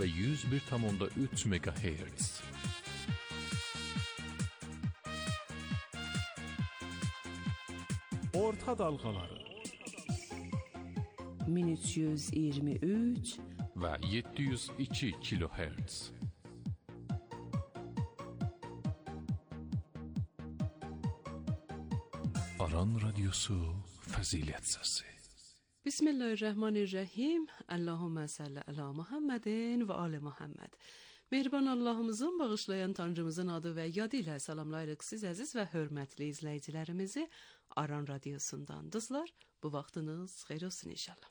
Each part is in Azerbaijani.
ve 101,3 MHz. Orta dalğaları 1323 ve 702 kHz. Aran Radyosu Fazilet Sesi. Bismillahirrahmanirrahim. Allahümme salli ala Muhammedin ve ala Muhammed. Mehriban Allah'ımızın bağışlayan Tanrımızın adı ve yadı ilə salamlayırıq siz əziz və hörmətli izləyicilərimizi Aran Radyosundan. Dostlar, bu vaxtınız xeyir olsun inşallah.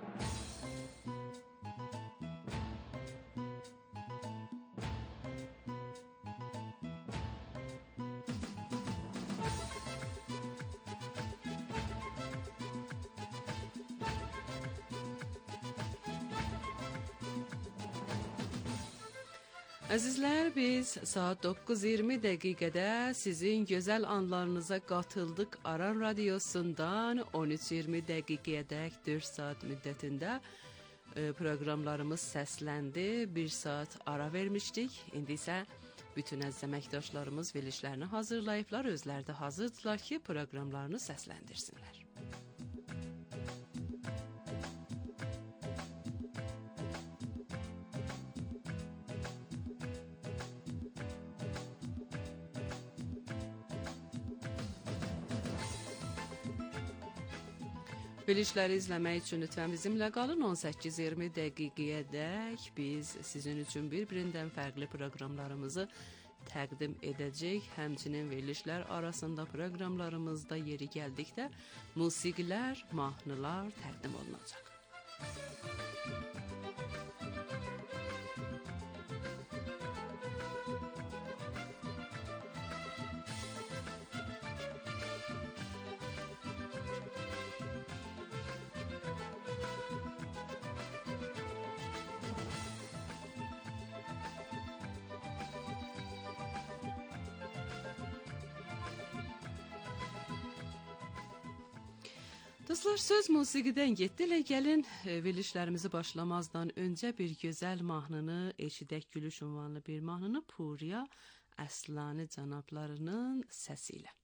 Əzizlər, biz saat 9:20 dəqiqədə sizin gözəl anlarınıza qatıldıq. Aran Radyosundan 13:20 dəqiqəyədək 4 saat müddətində proqramlarımız səsləndi. 1 saat ara vermişdik. İndi isə bütün əziz əməkdaşlarımız verilişlərini hazırlayıblar. Özləri də hazırdılar ki, proqramlarını səsləndirsinlər. Verilişləri izləmək üçün lütfən bizimlə qalın. 18-20 dəqiqəyədək biz sizin üçün bir-birindən fərqli proqramlarımızı təqdim edəcək. Həmçinin verilişlər arasında proqramlarımızda yeri gəldikdə musiqilər, mahnılar təqdim olunacaq. Dostlar, söz musiqidən getdi. Gəlin verilişlərimizi başlamazdan öncə bir gözəl mahnını eşidək. Gülüş ünvanlı bir mahnını Puriya Əslani cənablarının səsi ilə.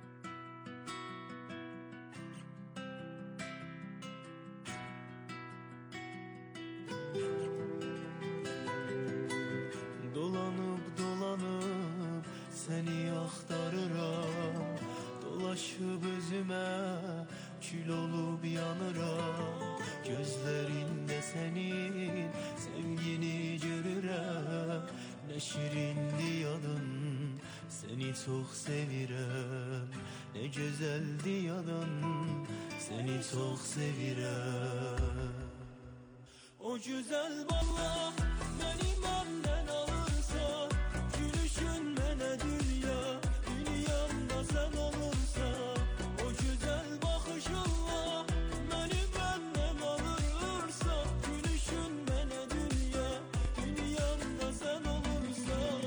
Dolanıp dolanıp səni axtarıram, dolaşıb özümə kül olub yanıram. Gözlərində sənin sevgini görürəm, nə şirindir yadın, səni çox sevirəm. Nə gözəldir yadın, səni çox sevirəm. O gözəl balla məni məndən alırsa, gülüşün mənə dünya, dünyamda sən olursan. O gözəl baxışınla məni məndən alırsa, gülüşün mənə dünya, dünyamda sən olursan.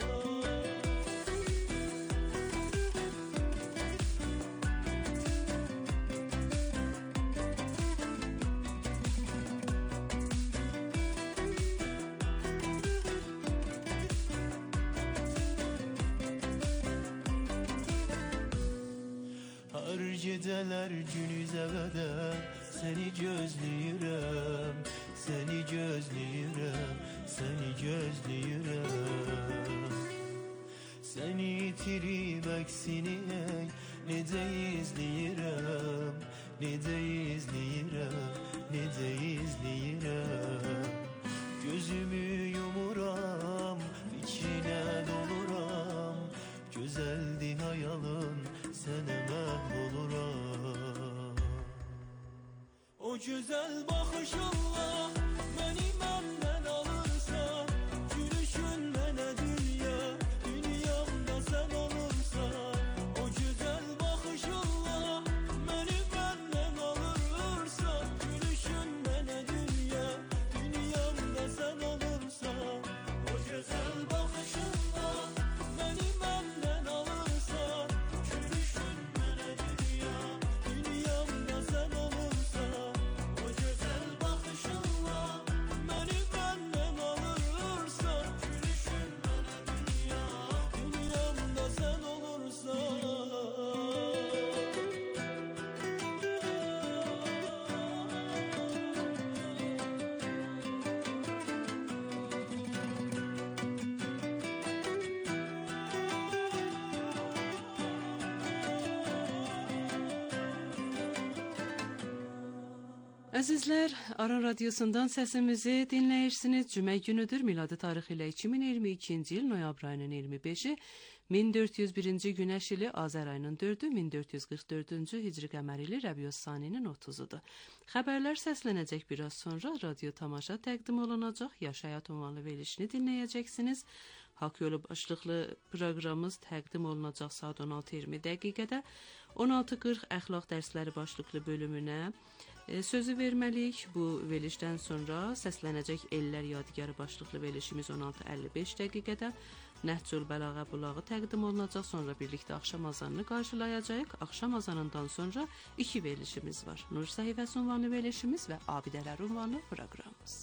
Hər gecələr gün üzəvədə səni gözləyirəm, səni gözləyirəm, səni gözləyirəm. Səni itirib əksini necə izləyirəm, necə izləyirəm, necə izləyirəm. Gözümü yumuram, fikrinə doluram, gözəldir hayalın, sənə məhv oluram. O gözəl baxışınla məni məndən alırsan, gülüşün mənə dünya, dünyamda sən olursan. O gözəl baxışınla məni məndən alırsan, gülüşün mənə dünya, Əzizlər, Aran Radiosundan səsimizi dinləyirsiniz. Cümə günüdür. Miladi tarixi ilə 2022-ci il noyabr ayının 25-i, 1401-ci günəş ili Azər ayının 4-ü, 1444-cü hicri qəməri ili Rəbiüs Saninin 30-udur. Xəbərlər səslənəcək biraz sonra radio tamaşa təqdim olunacaq. Yaş həyat ünvanlı verilişini dinləyəcəksiniz. Haqq yolu başlıqlı proqramımız təqdim olunacaq saat 16:20 dəqiqədə. 16:40 əxlaq dərsləri başlıqlı bölümünə sözü verməliyik. Bu verilişdən sonra səslənəcək Ellər Yadigarı başlıqlı verilişimiz 16:55 dəqiqədə. Nəhcül Bəlağə bulağı təqdim olunacaq. Sonra birlikdə axşam azanını qarşılayacağıq. Axşam azanından sonra 2 verilişimiz var. Nur səhifəsi ünvanlı verilişimiz və Abidələr ünvanlı proqramımız.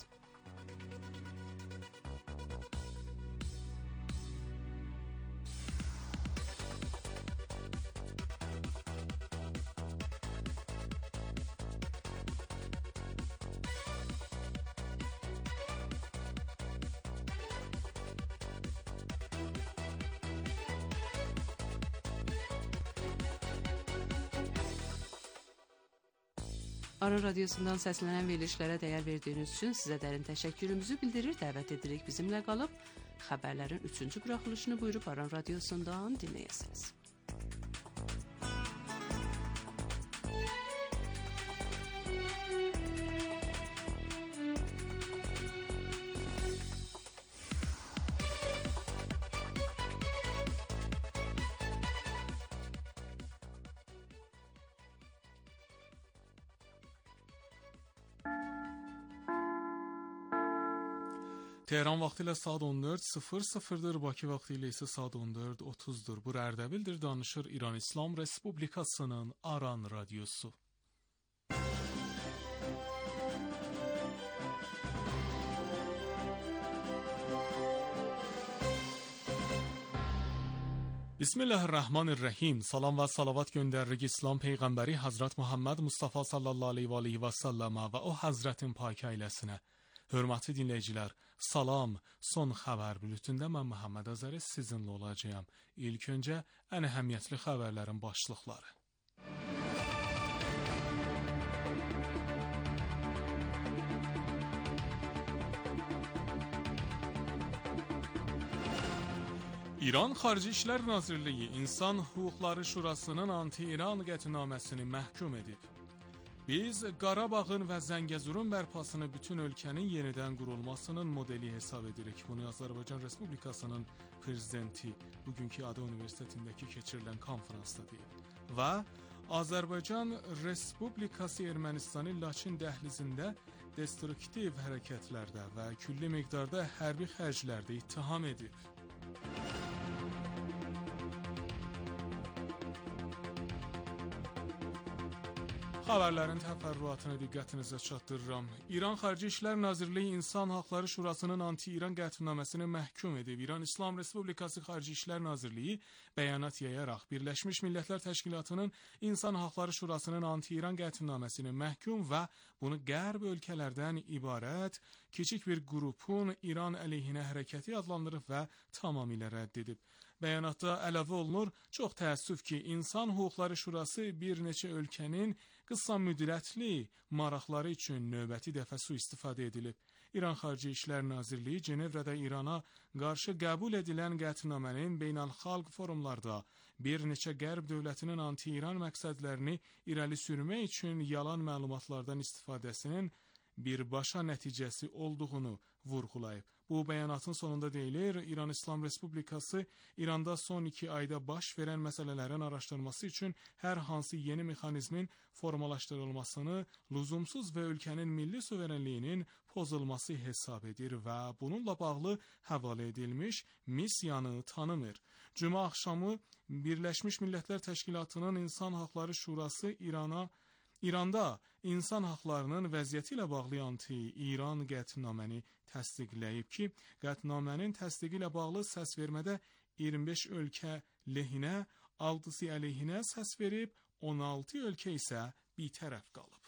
Aran Radiosundan səslənən verilişlərə dəyər verdiyiniz üçün sizə dərin təşəkkürümüzü bildirir, dəvət edirik bizimlə qalıb. Xəbərlərin 3-cü buraxılışını buyurub Aran Radiosundan dinləyəsiniz. Tehran vaxtı ilə saat 14:00-dır, Bakı vaxtı ilə isə saat 14:30-dur. Bu Ərdəbildir, danışır İran İslam Respublikasının Aran Radiosu. Bismillahirrahmanirrahim. Salam və salavat göndəririk İslam Peyğəmbəri Hazrat Muhammed Mustafa sallallahu aleyhi və səlləmə və o Hazretin pak ailəsinə. Hörmətli dinləyicilər, salam. Son xəbər bültündə mən Məhəmməd Azəri sizinlə olacağam. İlk öncə ən əhəmiyyətli xəbərlərin başlıqları. İran Xarici İşlər Nazirliyi İnsan Hüquqları Şurasının anti-İran qətnaməsini məhkum edib. Biz Qarabağın və Zəngəzurun bərpasını bütün ölkənin yenidən qurulmasının modeli hesab edirik. Bunu Azərbaycan Respublikasının prezidenti bugünkü Ada Universitetindəki keçirilən konferansda deyib. Və Azərbaycan Respublikası Ermənistani Laçın dəhlizində destruktiv hərəkətlərdə və külli miqdarda hərbi xərclərdə ittiham edib. Xəbərlərin təfərrüatını diqqətinizə çatdırıram. İran Xarici İşlər Nazirliyi İnsan Haqları Şurasının anti-İran qətnaməsini məhkum edib. İran İslam Respublikası Xarici İşlər Nazirliyi bəyanat yayaraq Birləşmiş Millətlər Təşkilatının İnsan Haqları Şurasının anti-İran qətnaməsini məhkum və bunu qərb ölkələrdən ibarət kiçik bir qrupun İran əleyhinə hərəkəti adlandırıb və tamamilə rədd edib. Bəyanatda əlavə olunur, çox təəssüf ki, İnsan Hüquqları Şurası bir neçə ölkənin qısa müddətli maraqları üçün növbəti dəfə sui-istifadə edilib. İran Xarici İşlər Nazirliyi Cenevrədə İrana qarşı qəbul edilən qətnamənin beynəlxalq forumlarda bir neçə qərb dövlətinin anti-İran məqsədlərini irəli sürmək üçün yalan məlumatlardan istifadəsinin birbaşa nəticəsi olduğunu vurğulayıb. Bu bəyanatın sonunda deyilir, İran İslam Respublikası İranda son 2 ayda baş verən məsələlərin araşdırması üçün hər hansı yeni mexanizmin formalaşdırılmasını lüzumsuz və ölkənin milli suverenliyinin pozulması hesab edir və bununla bağlı həvalə edilmiş missiyanı tanımır. Cümə axşamı Birləşmiş Millətlər Təşkilatının İnsan Haqları Şurası İranda insan haqlarının vəziyyəti ilə bağlı anti-İran qətnaməni təsdiqləyib ki, qətnamənin təsdiqi ilə bağlı səsvermədə 25 ölkə lehinə, 6-sı əleyhinə səs verib, 16 ölkə isə bitərəf qalıb.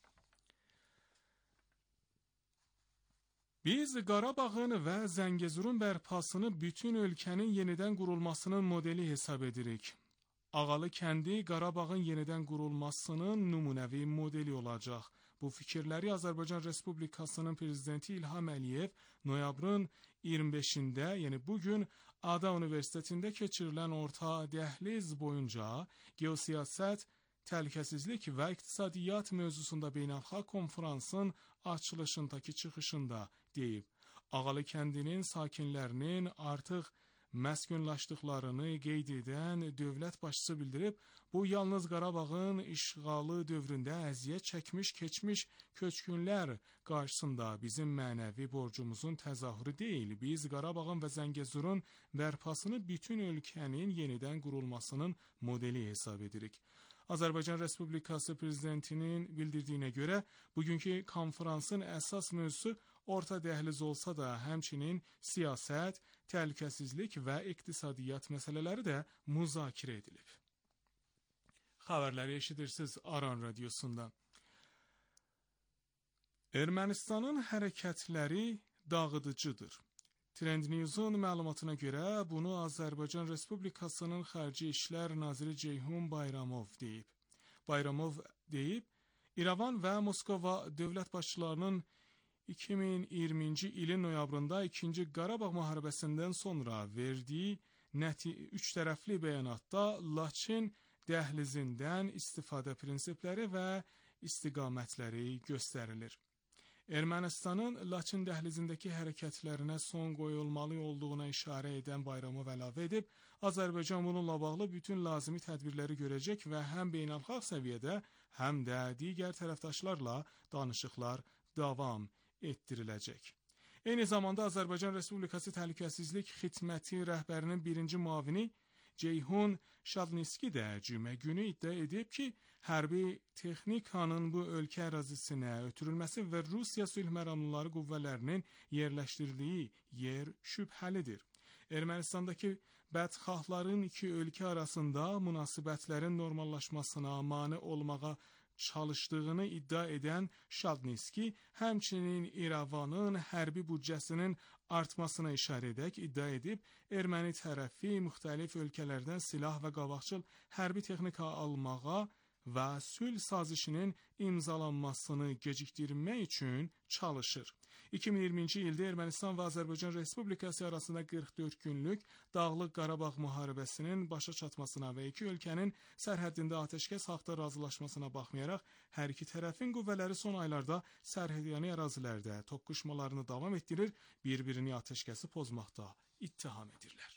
Biz Qarabağın və Zəngəzurun bərpasını bütün ölkənin yenidən qurulmasının modeli hesab edirik. Ağalı kəndi Qarabağın yenidən qurulmasının nümunəvi modeli olacaq. Bu fikirləri Azərbaycan Respublikasının prezidenti İlham Əliyev noyabrın 25-də, yəni bugün Ada Universitetində keçirilən orta dəhliz boyunca geosiyasət, təhlükəsizlik və iqtisadiyyat mövzusunda beynəlxalq konferansın açılışındakı çıxışında deyib. Ağalı kəndinin sakinlərinin artıq məskunlaşdıqlarını qeyd edən dövlət başçısı bildirib, bu yalnız Qarabağın işğalı dövründə əziyyət çəkmiş keçmiş köçkünlər qarşısında bizim mənəvi borcumuzun təzahürü deyil. Biz Qarabağın və Zəngəzurun bərpasını bütün ölkənin yenidən qurulmasının modeli hesab edirik. Azərbaycan Respublikası prezidentinin bildirdiyinə görə, bugünkü konferansın əsas mövzusu orta dəhliz olsa da, həmçinin siyasət, təhlükəsizlik və iqtisadiyyat məsələləri də müzakirə edilib. Xəbərləri eşidirsiniz Aran Radiosundan. Ermənistanın hərəkətləri dağıdıcıdır. Trend News-un məlumatına görə bunu Azərbaycan Respublikasının Xarici İşlər Naziri Ceyhun Bayramov deyib. Bayramov deyib, İrəvan və Moskova dövlət başçılarının 2020-ci ilin noyabrında 2-ci Qarabağ müharibəsindən sonra verdiyi üç tərəfli bəyanatda Laçın dəhlizindən istifadə prinsipləri və istiqamətləri göstərilir. Ermənistanın Laçın dəhlizindəki hərəkətlərinə son qoyulmalı olduğuna işarə edən Bayramov əlavə edib, Azərbaycan bununla bağlı bütün lazımi tədbirləri görəcək və həm beynəlxalq səviyyədə, həm də digər tərəfdaşlarla danışıqlar davam etdiriləcək. Eyni zamanda Azərbaycan Respublikası Təhlükəsizlik Xidməti rəhbərinin birinci müavini Ceyhun Şadniski də cümə günü iddia edib ki, hərbi texnikanın bu ölkə ərazisinə ötürülməsi və Rusiya sülh məramlıları qüvvələrinin yerləşdirildiyi yer şübhəlidir. Ermənistandakı bədxahların iki ölkə arasında münasibətlərin normallaşmasına mane olmağa çalışdığını iddia edən Şadniski, həmçinin İrəvanın hərbi büdcəsinin artmasına işarə edək iddia edib, erməni tərəfi müxtəlif ölkələrdən silah və qabaqcıl hərbi texnika almağa və sülh sazişinin imzalanmasını gecikdirmək üçün çalışır. 2020-ci ildə Ermənistan və Azərbaycan Respublikası arasında 44 günlük Dağlıq Qarabağ müharibəsinin başa çatmasına və iki ölkənin sərhəddində atəşkəs haqda razılaşmasına baxmayaraq, hər iki tərəfin qüvvələri son aylarda sərhədyanı ərazilərdə toqquşmalarını davam etdirir, bir-birini atəşkəsi pozmaqda ittiham edirlər.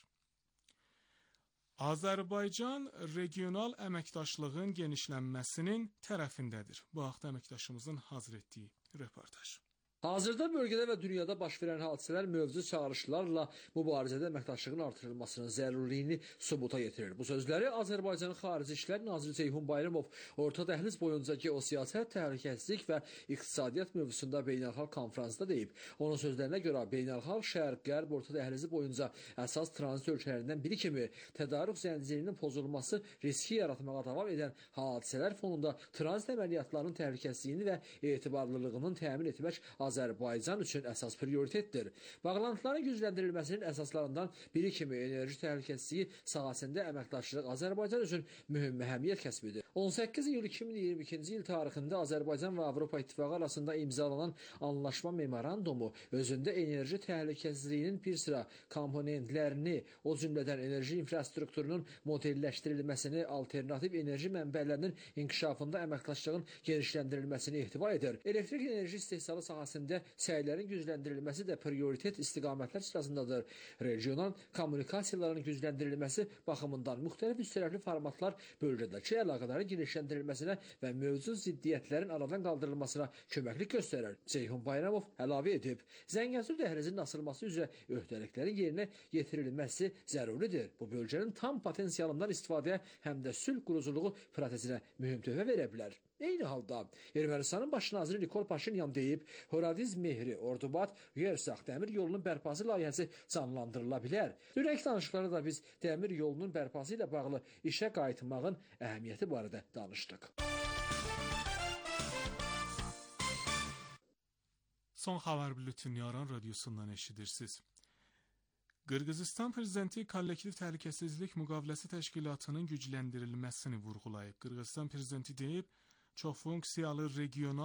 Azərbaycan regional əməkdaşlığın genişlənməsinin tərəfindədir. Bu haqda əməkdaşımızın hazır etdiyi reportaj. Hazırda bölgədə və dünyada baş verən hadisələr mövcud çağırışlarla mübarizədə əməkdaşlığın artırılmasının zərurliyini sübuta yetirir. Bu sözləri Azərbaycanın Xarici İşlər Naziri Ceyhun Bayramov orta dəhliz boyunca geosiyasət, təhlükəsizlik və iqtisadiyyat mövzusunda beynəlxalq konferansda deyib. Onun sözlərinə görə beynəlxalq şərq-qərb orta dəhlizi boyunca əsas tranzit ölkələrindən biri kimi tədarük zəncirinin pozulması riski yaratmağa davam edən hadisələr fonunda tranzit əməliyyatlarının təhlükəsizliyini və etibarlılığının təmin etmək Azərbaycan üçün əsas prioritetdir. Bağlantıların gücləndirilməsinin əsaslarından biri kimi enerji təhlükəsizliyi sahəsində əməkdaşlıq Azərbaycan üçün mühüm əhəmiyyət kəsb edir. 18 iyul 2022-ci il tarixində Azərbaycan və Avropa İttifaqı arasında imzalanan anlaşma memorandumu özündə enerji təhlükəsizliyinin bir sıra komponentlərini, o cümlədən enerji infrastrukturunun modelləşdirilməsini, alternativ enerji mənbələrinin inkişafında əməkdaşlığın genişləndirilməsini ehtiva edir. Elektrik enerji istehsalı sahəsində səylərin gücləndirilməsi də prioritet istiqamətlər sırasındadır. Regional kommunikasiyaların gücləndirilməsi baxımından müxtəlif üçtərəfli formatlar bölgədəki əlaqələrin genişləndirilməsinə və mövcud ziddiyyətlərin aradan qaldırılmasına köməklik göstərir. Ceyhun Bayramov əlavə edib, Zəngəzur dəhlizinin açılması üzrə öhdəliklərin yerinə yetirilməsi zəruridir. Bu bölgənin tam potensialından istifadəyə həm də sülh quruculuğu prosesinə mühüm töhfə verə bilər. Eyni halda Ermənistanın baş naziri Nikol Paşinyan deyib, Horadiz Mehri, Ordubat, Yersaq dəmir yolunun bərpası layihəsi canlandırıla bilər. Dünənki danışıqlarda da biz dəmir yolunun bərpası ilə bağlı işə qayıtmağın əhəmiyyəti barədə danışdıq. Son xəbər bülteni Aran Radiosundan eşidirsiniz. Qırğızistan prezidenti kollektiv təhlükəsizlik müqaviləsi təşkilatının gücləndirilməsini vurğulayıb. Qırğızistan prezidenti deyib, çox funksiyalı regional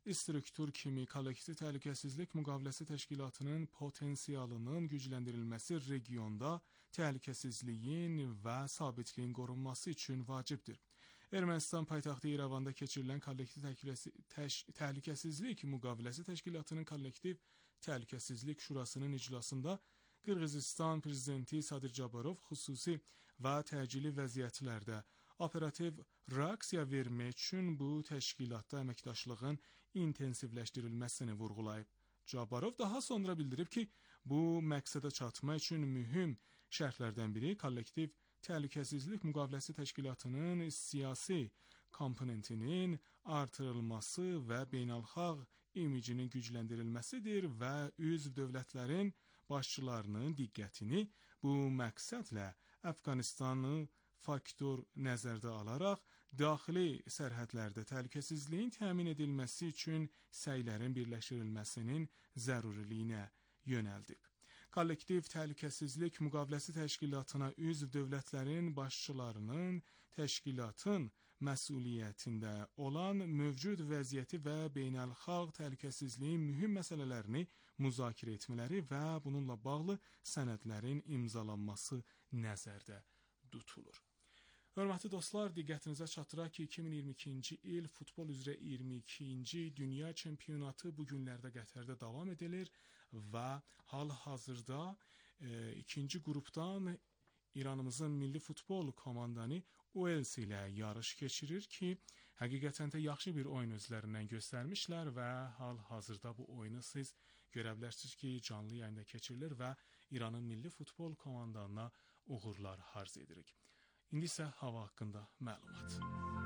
struktur kimi kollektiv təhlükəsizlik müqaviləsi təşkilatının potensialının gücləndirilməsi regionda təhlükəsizliyin və sabitliyin qorunması üçün vacibdir. Ermənistan paytaxtı İrəvanda keçirilən kollektiv təhlükəsizlik müqaviləsi təşkilatının kollektiv təhlükəsizlik şurasının iclasında Qırğızistan prezidenti Sadir Japarov xüsusi və təcili vəziyyətlərdə operativ reaksiya vermək üçün bu təşkilatda əməkdaşlığın intensivləşdirilməsini vurğulayıb. Japarov daha sonra bildirib ki, bu məqsədə çatmaq üçün mühüm şərtlərdən biri kollektiv təhlükəsizlik müqaviləsi təşkilatının siyasi komponentinin artırılması və beynəlxalq imicinin gücləndirilməsidir və üzv dövlətlərin başçılarının diqqətini bu məqsədlə Əfqanistanı faktor nəzərdə alaraq daxili sərhədlərdə təhlükəsizliyin təmin edilməsi üçün səylərin birləşdirilməsinin zəruriliyinə yönəldib. Kollektiv təhlükəsizlik müqaviləsi təşkilatına üzv dövlətlərin başçılarının təşkilatın məsuliyyətində olan mövcud vəziyyəti və beynəlxalq təhlükəsizliyin mühüm məsələlərini müzakirə etmələri və bununla bağlı sənədlərin imzalanması nəzərdə tutulur. Hörmətli dostlar, diqqətinizə çatdıraq ki, 2022-ci il futbol üzrə 22-ci dünya çempionatı bu günlərdə Qətərdə davam edilir və hal-hazırda ikinci qrupdan İranımızın milli futbol komandanı Wales ilə yarış keçirir ki, həqiqətən də yaxşı bir oyun özlərindən göstərmişlər və hal-hazırda bu oyunu siz görə bilərsiniz ki, canlı yayında keçirilir və İranın milli futbol komandanına uğurlar arz edirik. İndi isə hava haqqında məlumat.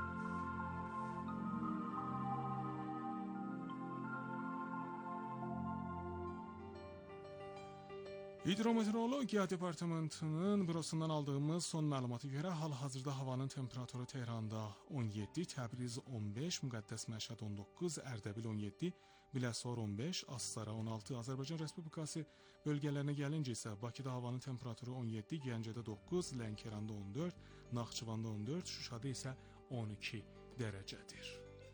Hidrometeorologiya departamentinin bürosundan aldığımız son məlumata görə hal-hazırda havanın temperaturu Tehranda 17, Təbriz 15, Müqəddəs Məşhəd 19, Ərdəbil 17, Biləsuvar 15, Astara 16, Azərbaycan Respublikası bölgələrinə gəlincə isə Bakıda havanın temperaturu 17, Gəncədə 9, Lənkəranda 14, Naxçıvanda 14, Şuşada isə 12 dərəcədir.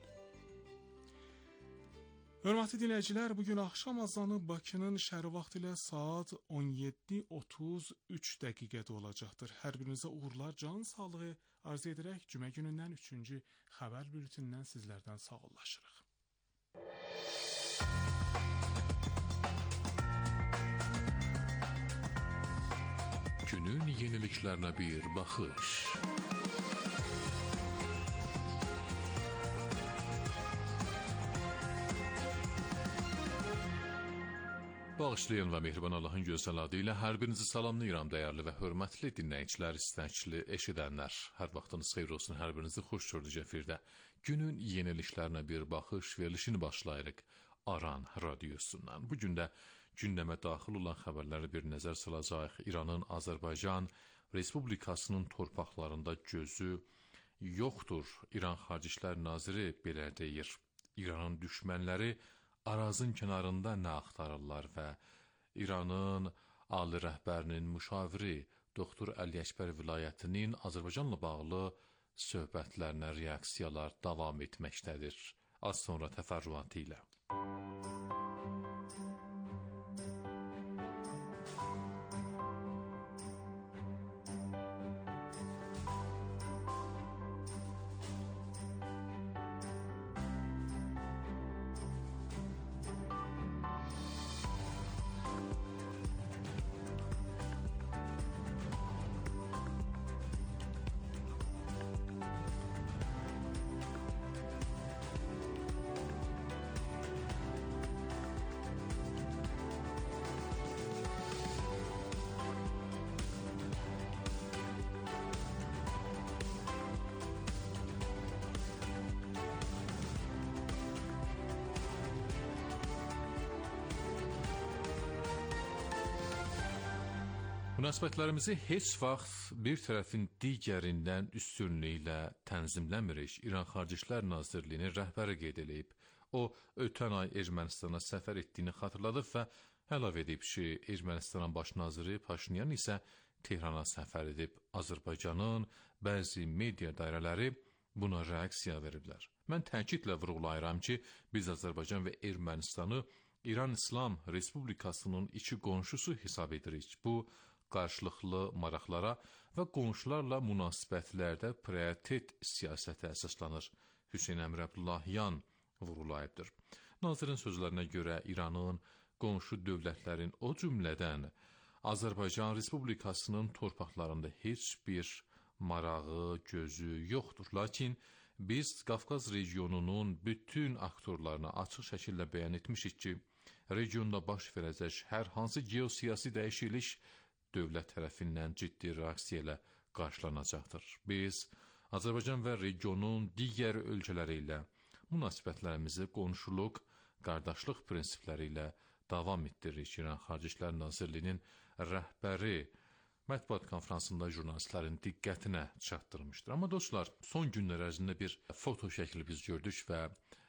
Hörmətli dinləyicilər, bugün axşam azanı Bakının şəhəri vaxtı ilə saat 17:33 dəqiqədə olacaqdır. Hər birinizə uğurlar, can sağlığı arzu edərək cümə günündən 3-cü xəbər bültenindən sizlərdən sağollaşırıq. Günün yeniliklərinə bir baxış. Bağışlayan və mehriban Allahın gözəl adı ilə hər birinizi salamlayıram, dəyərli və hörmətli dinləyicilər, istəkli eşidənlər. Hər vaxtınız xeyir olsun, hər birinizi xoş gördük efirdə. Günün yeniliklərinə bir baxış verilişini başlayırıq Aran radiosundan. Bugün də gündəmə daxil olan xəbərlərə bir nəzər salacaq. İranın Azərbaycan Respublikasının torpaqlarında gözü yoxdur. İran Xarici İşlər Naziri belə deyir. İranın düşmənləri Arazın kənarında nə axtarırlar və İranın ali rəhbərinin müşaviri Doktor Əli Əkbər vilayətinin Azərbaycanla bağlı söhbətlərinə reaksiyalar davam etməkdədir. Az sonra təfərrüatı ilə. Münasibətlərimizi heç vaxt bir tərəfin digərindən üstünlüyü tənzimləmirik. İran Xarici İşlər Nazirliyinin rəhbəri qeyd edib. O, ötən ay Ermənistana səfər etdiyini xatırladıb və əlavə edib ki, Ermənistanın baş naziri Paşinyan isə Tehrana səfər edib. Azərbaycanın bəzi media dairələri buna reaksiya veriblər. Mən təkidlə vurğulayıram ki, biz Azərbaycan və Ermənistanı İran İslam Respublikasının iki qonşusu hesab edirik. Bu, qarşılıqlı maraqlara və qonşularla münasibətlərdə prioritet siyasətə əsaslanır. Hüseyn Əmir Abdullahyan vurğulayıbdır. Nazirin sözlərinə görə İranın qonşu dövlətlərin o cümlədən Azərbaycan Respublikasının torpaqlarında heç bir marağı, gözü yoxdur. Lakin biz Qafqaz regionunun bütün aktorlarına açıq şəkildə bəyan etmişik ki, regionda baş verəcək hər hansı geosiyasi dəyişiklik dövlət tərəfindən ciddi reaksiya ilə qarşılanacaqdır. Biz Azərbaycan və regionun digər ölkələri ilə münasibətlərimizi qonşuluq, qardaşlıq prinsipləri ilə davam etdiririk. İran Xarici İşlər Nazirliyinin rəhbəri mətbuat konfransında jurnalistlərin diqqətinə çatdırmışdır. Amma dostlar, son günlər ərzində bir foto şəkli biz gördük və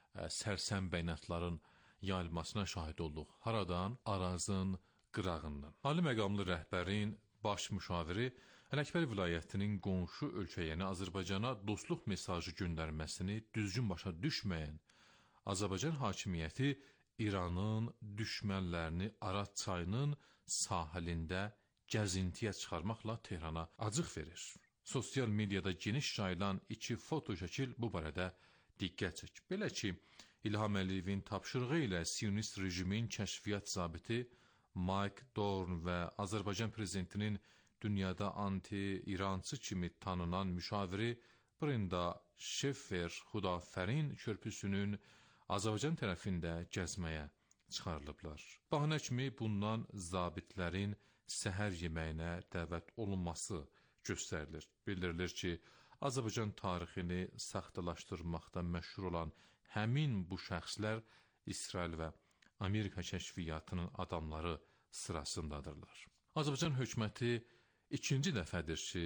sərsəm bəyanatların yayılmasına şahid olduq. Haradan? Arazın qırağından. Ali məqamlı rəhbərin baş müşaviri Ələkbər vilayətinin qonşu ölkə, yəni Azərbaycana dostluq mesajı göndərməsini düzgün başa düşməyən Azərbaycan hakimiyyəti İranın düşmənlərini Araz çayının sahilində gəzintiyə çıxarmaqla Tehrana acıq verir. Sosial mediada geniş yayılan iki foto şəkil bu barədə diqqət çəkir. Belə ki, İlham Əliyevin tapşırığı ilə Siyonist rejimin kəşfiyyat zabiti Mike Dorn və Azərbaycan prezidentinin dünyada anti-İrançı kimi tanınan müşaviri Brenda Şeffer Xudafərin körpüsünün Azərbaycan tərəfində gəzməyə çıxarılıblar. Bəhanə kimi bundan zabitlərin səhər yeməyinə dəvət olunması göstərilir. Bildirilir ki, Azərbaycan tarixini saxtalaşdırmaqda məşhur olan həmin bu şəxslər İsrail və Amerika kəşfiyyatının adamları sırasındadırlar. Azərbaycan hökuməti ikinci dəfədir ki,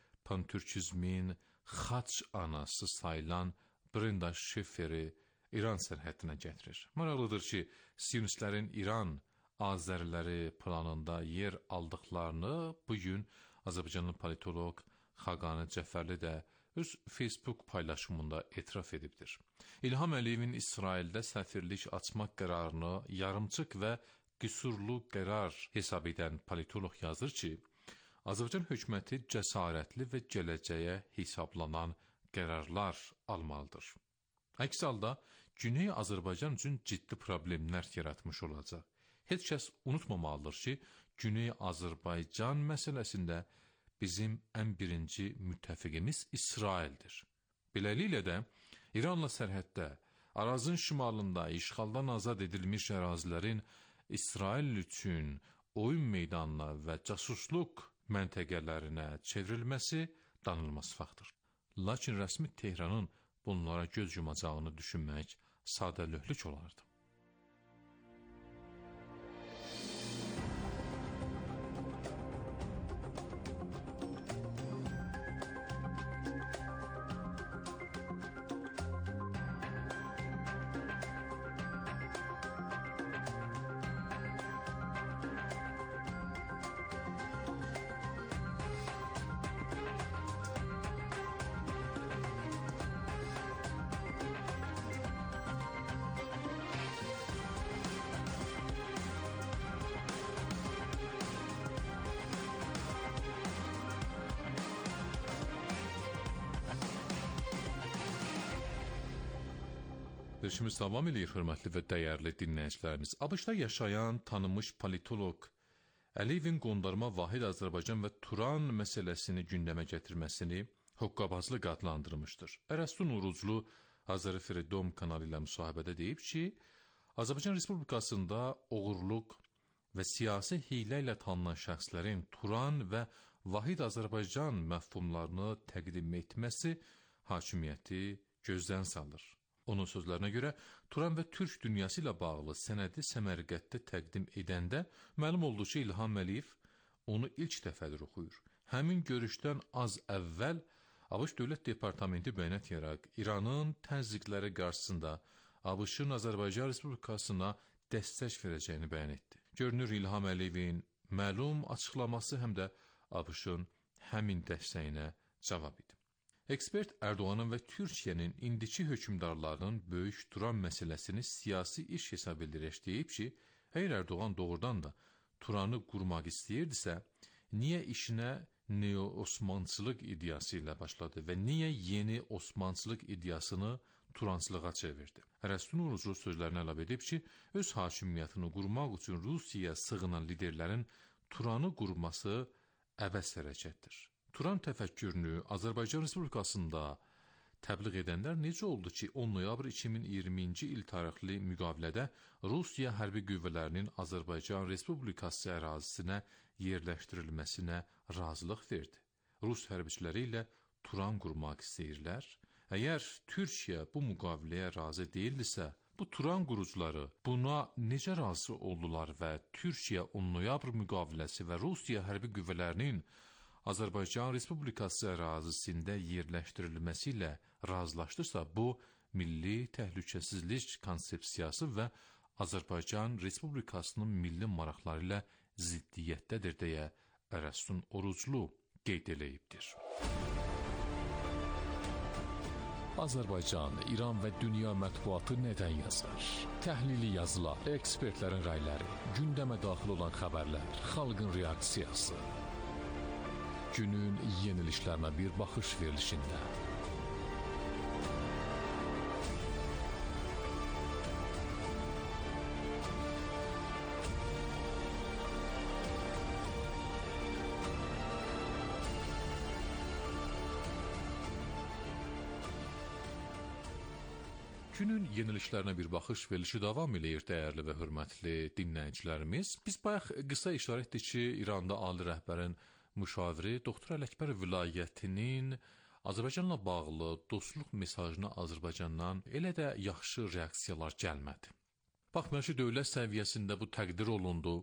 pantürkizmin xaç anası sayılan Brenda Şefferi İran sərhəddinə gətirir. Maraqlıdır ki, Siyonistlərin İran Azəriləri planında yer aldıqlarını bugün Azərbaycanın politoloq Xaqani Cəfərli də öz Facebook paylaşımında etiraf edibdir. İlham Əliyevin İsraildə səfirlik açmaq qərarını yarımçıq və qüsurlu qərar hesab edən politoloq yazır ki, Azərbaycan hökuməti cəsarətli və gələcəyə hesablanan qərarlar almalıdır. Əks halda Güney Azərbaycan üçün ciddi problemlər yaratmış olacaq. Heç kəs unutmamalıdır ki, Güney Azərbaycan məsələsində bizim ən birinci müttəfiqimiz İsraildir. Beləliklə də İranla sərhəddə, Arazın şimalında işğaldan azad edilmiş ərazilərin İsrail üçün oyun meydanına və casusluq məntəqələrinə çevrilməsi danılmaz faktdır. Lakin rəsmi Tehranın bunlara göz yumacağını düşünmək sadəlövhlük olardı. Verilişimiz davam edir, hörmətli və dəyərli dinləyicilərimiz. ABŞ-da yaşayan tanınmış politoloq Əliyevin qondarma Vahid Azərbaycan və Turan məsələsini gündəmə gətirməsini hoqqabazlıq adlandırmışdır. Ərəstu Nuruzlu Azəri Freedom kanalı ilə müsahibədə deyib ki, Azərbaycan Respublikasında oğurluq və siyasi hiylə ilə tanınan şəxslərin Turan və Vahid Azərbaycan məfhumlarını təqdim etməsi hakimiyyəti gözdən salır. Onun sözlərinə görə, Turan və Türk dünyası ilə bağlı sənədi Səmərqəddə təqdim edəndə məlum oldu ki, İlham Əliyev onu ilk dəfədir oxuyur. Həmin görüşdən az əvvəl ABŞ Dövlət Departamenti bəyanat yayaraq İranın təzyiqləri qarşısında ABŞ-ın Azərbaycan Respublikasına dəstək verəcəyini bəyan etdi. Görünür, İlham Əliyevin məlum açıqlaması həm də ABŞ-ın həmin dəstəyinə cavab idi. Ekspert Erdoğanın və Türkiyənin indiki hökmdarlarının böyük Turan məsələsini siyasi iş hesab edərək deyib ki, əgər Erdoğan doğrudan da Turanı qurmaq istəyirdisə, niyə işinə neo-Osmançılıq ideyası ilə başladı və niyə yeni Osmançılıq ideyasını Turançılığa çevirdi? Ərəstun Oruclu sözlərini əlavə edib ki, öz hakimiyyətini qurmaq üçün Rusiyaya sığınan liderlərin Turanı qurması əbəs hərəkətdir. Turan təfəkkürünü Azərbaycan Respublikasında təbliğ edənlər necə oldu ki, 10 noyabr 2020-ci il tarixli müqavilədə Rusiya hərbi qüvvələrinin Azərbaycan Respublikası ərazisinə yerləşdirilməsinə razılıq verdi? Rus hərbiçiləri ilə Turan qurmaq istəyirlər. Əgər Türkiyə bu müqaviləyə razı deyildisə, bu Turan qurucuları buna necə razı oldular və Türkiyə 10 noyabr müqaviləsi və Rusiya hərbi qüvvələrinin Azərbaycan Respublikası ərazisində yerləşdirilməsi ilə razılaşdırsa, bu milli təhlükəsizlik konsepsiyası və Azərbaycan Respublikasının milli maraqları ilə ziddiyyətdədir deyə Ərəstun Oruclu qeyd eləyibdir. Azərbaycan, İran və dünya mətbuatı nədən yazır? Təhlili yazılar, ekspertlərin rəyləri, gündəmə daxil olan xəbərlər, xalqın reaksiyası. Günün yenilişlərinə bir baxış verilişində. Günün yenilişlərinə bir baxış verilişi davam eləyir, dəyərli və hörmətli dinləyicilərimiz. Biz bayaq qısa işarə etdik ki, İranda ali rəhbərin müşaviri Doktor Ələkbər vilayətinin Azərbaycanla bağlı dostluq mesajına Azərbaycandan elə də yaxşı reaksiyalar gəlmədi. Baxmayaraq ki, dövlət səviyyəsində bu təqdir olundu,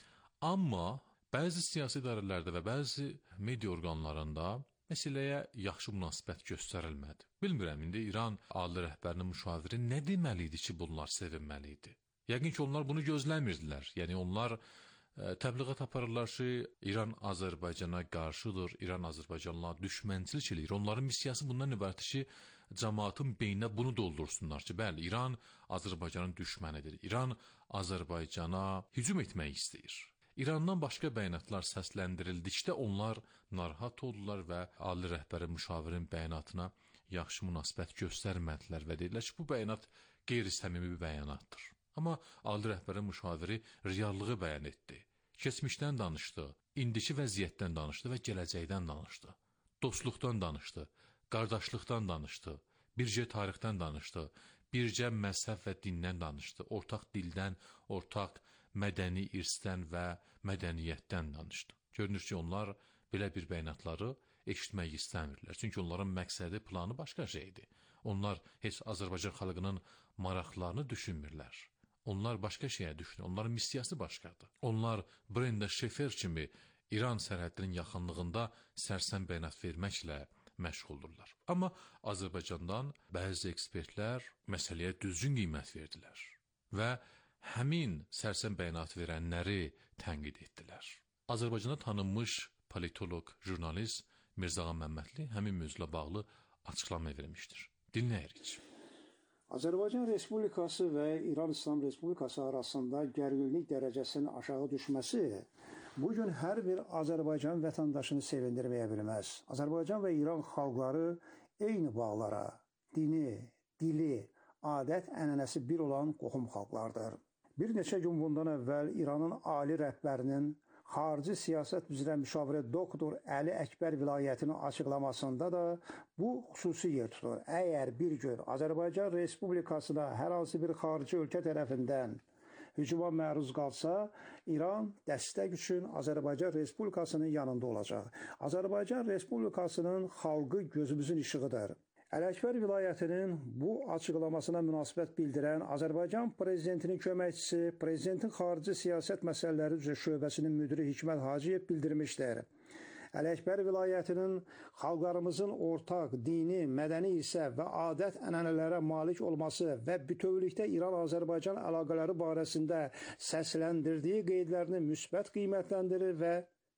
amma bəzi siyasi idarələrdə və bəzi media orqanlarında məsələyə yaxşı münasibət göstərilmədi. Bilmirəm, indi İran ali rəhbərinin müşaviri nə deməli idi ki, bunlar sevinməli idi? Yəqin ki, onlar bunu gözləmirdilər. Yəni, onlar təbliğat aparırlar ki, İran Azərbaycana qarşıdır, İran Azərbaycanla düşmənçilik eləyir. Onların missiyası bundan ibarətdir ki, cəmaatın beyninə bunu doldursunlar ki, bəli, İran Azərbaycanın düşmənidir. İran Azərbaycana hücum etmək istəyir. İrandan başqa bəyanatlar səsləndirirdikdə onlar narahat oldular və ali rəhbərin müşavirin bəyanatına yaxşı münasibət göstərmədilər və dedilər ki, bu bəyanat qeyri-səmimi bir bəyanatdır. Amma ali rəhbərin müşaviri reallığı bəyan etdi. Keçmişdən danışdı, indiki vəziyyətdən danışdı və gələcəkdən danışdı. Dostluqdan danışdı, qardaşlıqdan danışdı, bircə tarixdən danışdı, bircə məzhəb və dindən danışdı, ortaq dildən, ortaq mədəni irsdən və mədəniyyətdən danışdı. Görünür ki, onlar belə bir bəyanatları eşitmək istəmirlər. Çünki onların məqsədi, planı başqa şeydir. Onlar heç Azərbaycan xalqının maraqlarını düşünmürlər. Onlar başqa şeyə düşünür. Onların missiyası başqadır. Onlar Brenda Şefer kimi İran sərhədinin yaxınlığında sərsəm bəyanat verməklə məşğuldurlar. Amma Azərbaycandan bəzi ekspertlər məsələyə düzgün qiymət verdilər və həmin sərsəm bəyanat verənləri tənqid etdilər. Azərbaycanda tanınmış politoloq, jurnalist Mirzəğan Məmmədli həmin mövzuyla bağlı açıqlama vermişdir. Dinləyirik. Azərbaycan Respublikası və İran İslam Respublikası arasında gərginlik dərəcəsinin aşağı düşməsi bugün hər bir Azərbaycan vətəndaşını sevindirməyə bilməz. Azərbaycan və İran xalqları eyni bağlara, dini, dili, adət, ənənəsi bir olan qohum xalqlardır. Bir neçə gün bundan əvvəl İranın ali rəhbərinin xarici siyasət üzrə müşaviri doktor Əli Əkbər vilayətinin açıqlamasında da bu xüsusi yer tutur. Əgər bir gün Azərbaycan Respublikasına hər hansı bir xarici ölkə tərəfindən hücuma məruz qalsa, İran dəstək üçün Azərbaycan Respublikasının yanında olacaq. Azərbaycan Respublikasının xalqı gözümüzün işığıdır. Əli Əkbər vilayətinin bu açıqlamasına münasibət bildirən Azərbaycan prezidentinin köməkçisi, prezidentin xarici siyasət məsələləri üzrə şöbəsinin müdiri Hikmət Hacıyev bildirmişdir. Əli Əkbər vilayətinin xalqlarımızın ortaq dini, mədəni isə və adət ənənələrə malik olması və bütövlükdə İran-Azərbaycan əlaqələri barəsində səsləndirdiyi qeydlərini müsbət qiymətləndirir və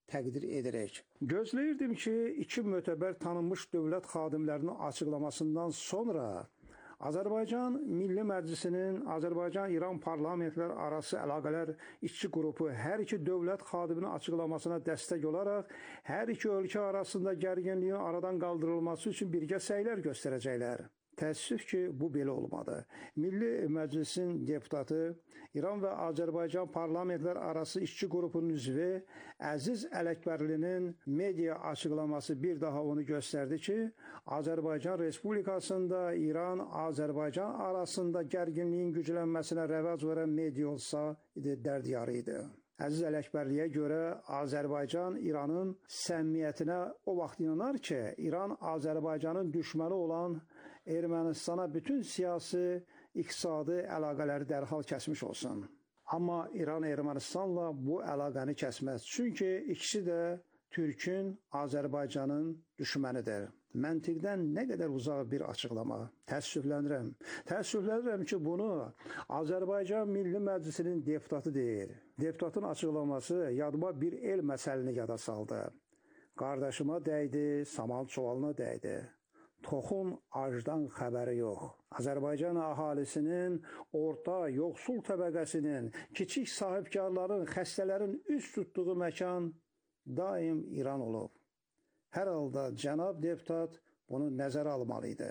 təqdir edirik. Gözləyirdim ki, iki mötəbər tanınmış dövlət xadimlərinin açıqlamasından sonra Azərbaycan Milli Məclisinin Azərbaycan-İran parlamentlər arası əlaqələr işçi qrupu hər iki dövlət xadiminin açıqlamasına dəstək olaraq hər iki ölkə arasında gərginliyin aradan qaldırılması üçün birgə səylər göstərəcəklər. Təəssüf ki, bu belə olmadı. Milli Məclisin deputatı, İran və Azərbaycan parlamentlər arası işçi qrupunun üzvü Əziz Ələkbərlinin media açıqlaması bir daha onu göstərdi ki, Azərbaycan Respublikasında İran-Azərbaycan arasında gərginliyin güclənməsinə rəvac verən media olsa, dərd yarı idi. Əziz Ələkbərliyə görə Azərbaycan İranın səmimiyyətinə o vaxt inanar ki, İran Azərbaycanın düşməni olan Ermənistana bütün siyasi, iqtisadi əlaqələri dərhal kəsmiş olsun. Amma İran Ermənistanla bu əlaqəni kəsməz. Çünki ikisi də Türkün, Azərbaycanın düşmənidir. Məntiqdən nə qədər uzaq bir açıqlama. Təəssüflənirəm. Təəssüflənirəm ki, bunu Azərbaycan Milli Məclisinin deputatı deyir. Deputatın açıqlaması yadıma bir el məsələni yada saldı. Qardaşıma dəydi, saman çuvalına dəydi. Toxun acdan xəbəri yox. Azərbaycan əhalisinin, orta, yoxsul təbəqəsinin, kiçik sahibkarların, xəstələrin üst tutduğu məkan daim İran olub. Hər halda cənab deputat bunu nəzərə almalı idi.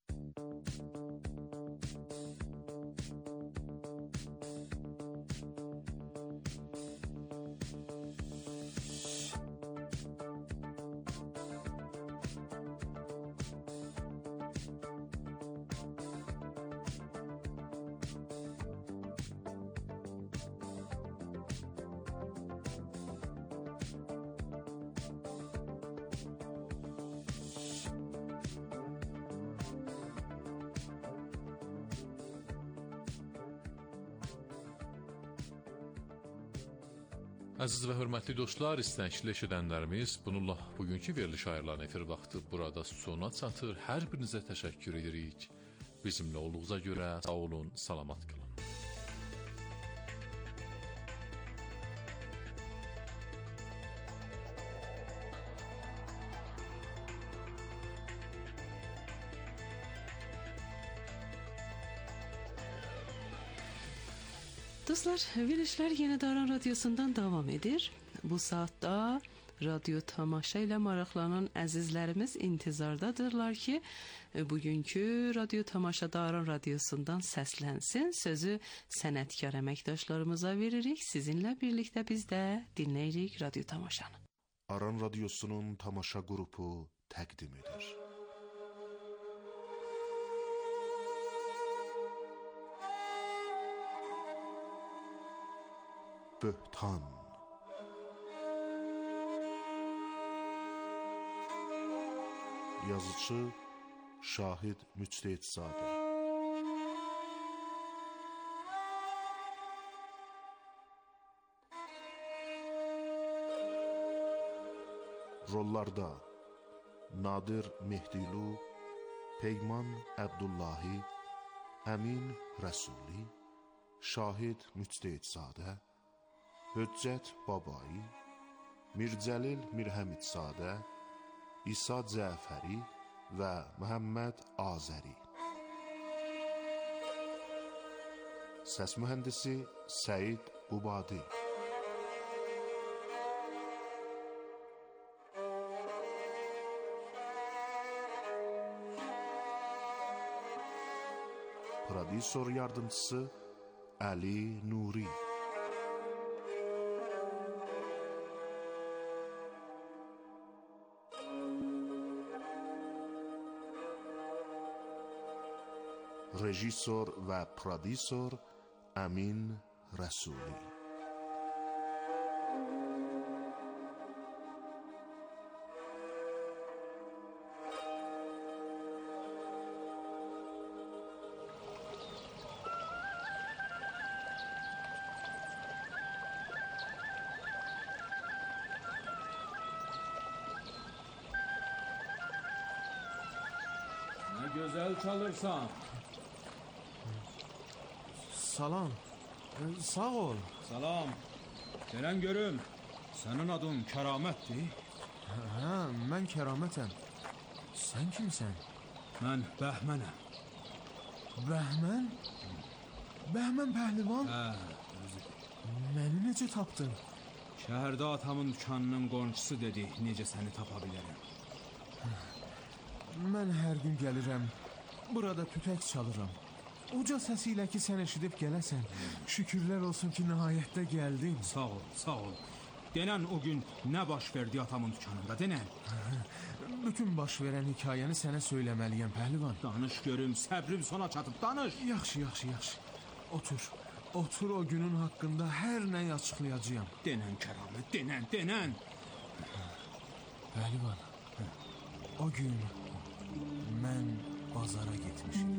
Əziz və hörmətli dostlar, istəkli eşidənlərimiz, bununla bugünkü veriliş ayarlarının efir vaxtı burada sona çatır. Hər birinizə təşəkkür edirik. Bizimlə olduğunuza görə sağ olun, salamat qalın. Dostlar, verilişlər Yeni Daran Radyosundan davam edir. Bu saatda radyo tamaşa ilə maraqlanan əzizlərimiz intizardadırlar ki, bugünkü radyo tamaşa Daran Radyosundan səslənsin. Sözü sənətkar əməkdaşlarımıza veririk. Sizinlə birlikdə biz də dinləyirik radyo tamaşanı. Aran Radyosu'nun tamaşa qrupu təqdim edir. Böhtan. Yazıcı Şahid Müctehidzadə. Rollarda Nadir Mehdilu, Peyman Əbdullahi, Əmin Rəsuli, Şahid Müctehidzadə, Höccət Babai, Mircəlil Mirhəmidzadə, İsa Cəfəri və Məhəmməd Azəri. Səs mühəndisi Səid Ubadi. Prodüser yardımcısı Ali Nuri. Rejissor və prodüser Əmin Rəsuli. Ne güzel çalırsan. Salam. Sağ ol. Salam. Gelen görüm. Sənin adın Kəramətdir? Hə, mən Kəramətəm. Sən kimsən? Mən Bəhmənəm. Bəhmən? Bəhmən pəhlivan? Hə, Məni necə tapdın? şəhərdə atamın dükanının qonşusu dedi, necə səni tapa bilərəm. Mən hər gün gəlirəm, burada tütək çalıram. Uca səsi ilə ki, sən eşidib gələsən. Şükürlər olsun ki, nəhayətdə gəldin. Sağ ol, sağ ol. Denən o gün nə baş verdi atamın dükanında, denən. Bütün baş verən hekayəni sənə söyləməliyəm, pəhlivan. Danış görüm, səbrim sona çatıb, danış. Yaxşı. Otur. Otur, o günün haqqında hər nəyi açıqlayacağam. Denən Kəramət, denən. Pəhlivan, o gün mən bazara getmişim.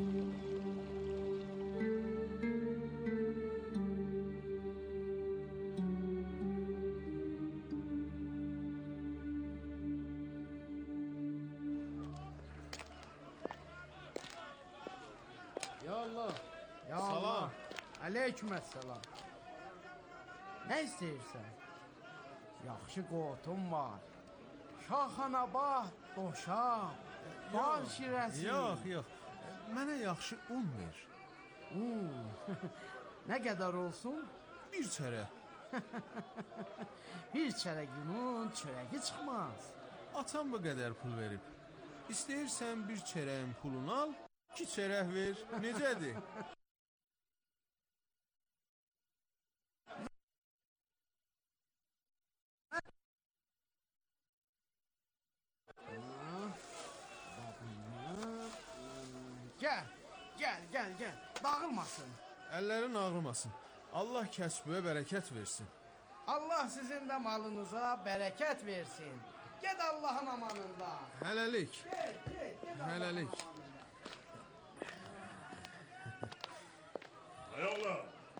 Ya Allah. Salam. Aleykümselam. Nə istəyirsən? Yaxşı qotum var. Şaxana bax, doşab, bal şirəsi. Yox. Mənə yaxşı un ver. Nə qədər olsun? Bir çərə. Bir çərək unun çörəyi çıxmaz. Atam bu qədər pul verib. İstəyirsən bir çərəyin pulunu al, 2 çərək ver. Necədir? Gəl. Dağılmasın. Əllərin ağrımasın. Allah kəsbə bərəkət versin. Allah sizin də malınıza bərəkət versin. Ged Allahın amanında. Hələlik. Hələlik. Hay Allah!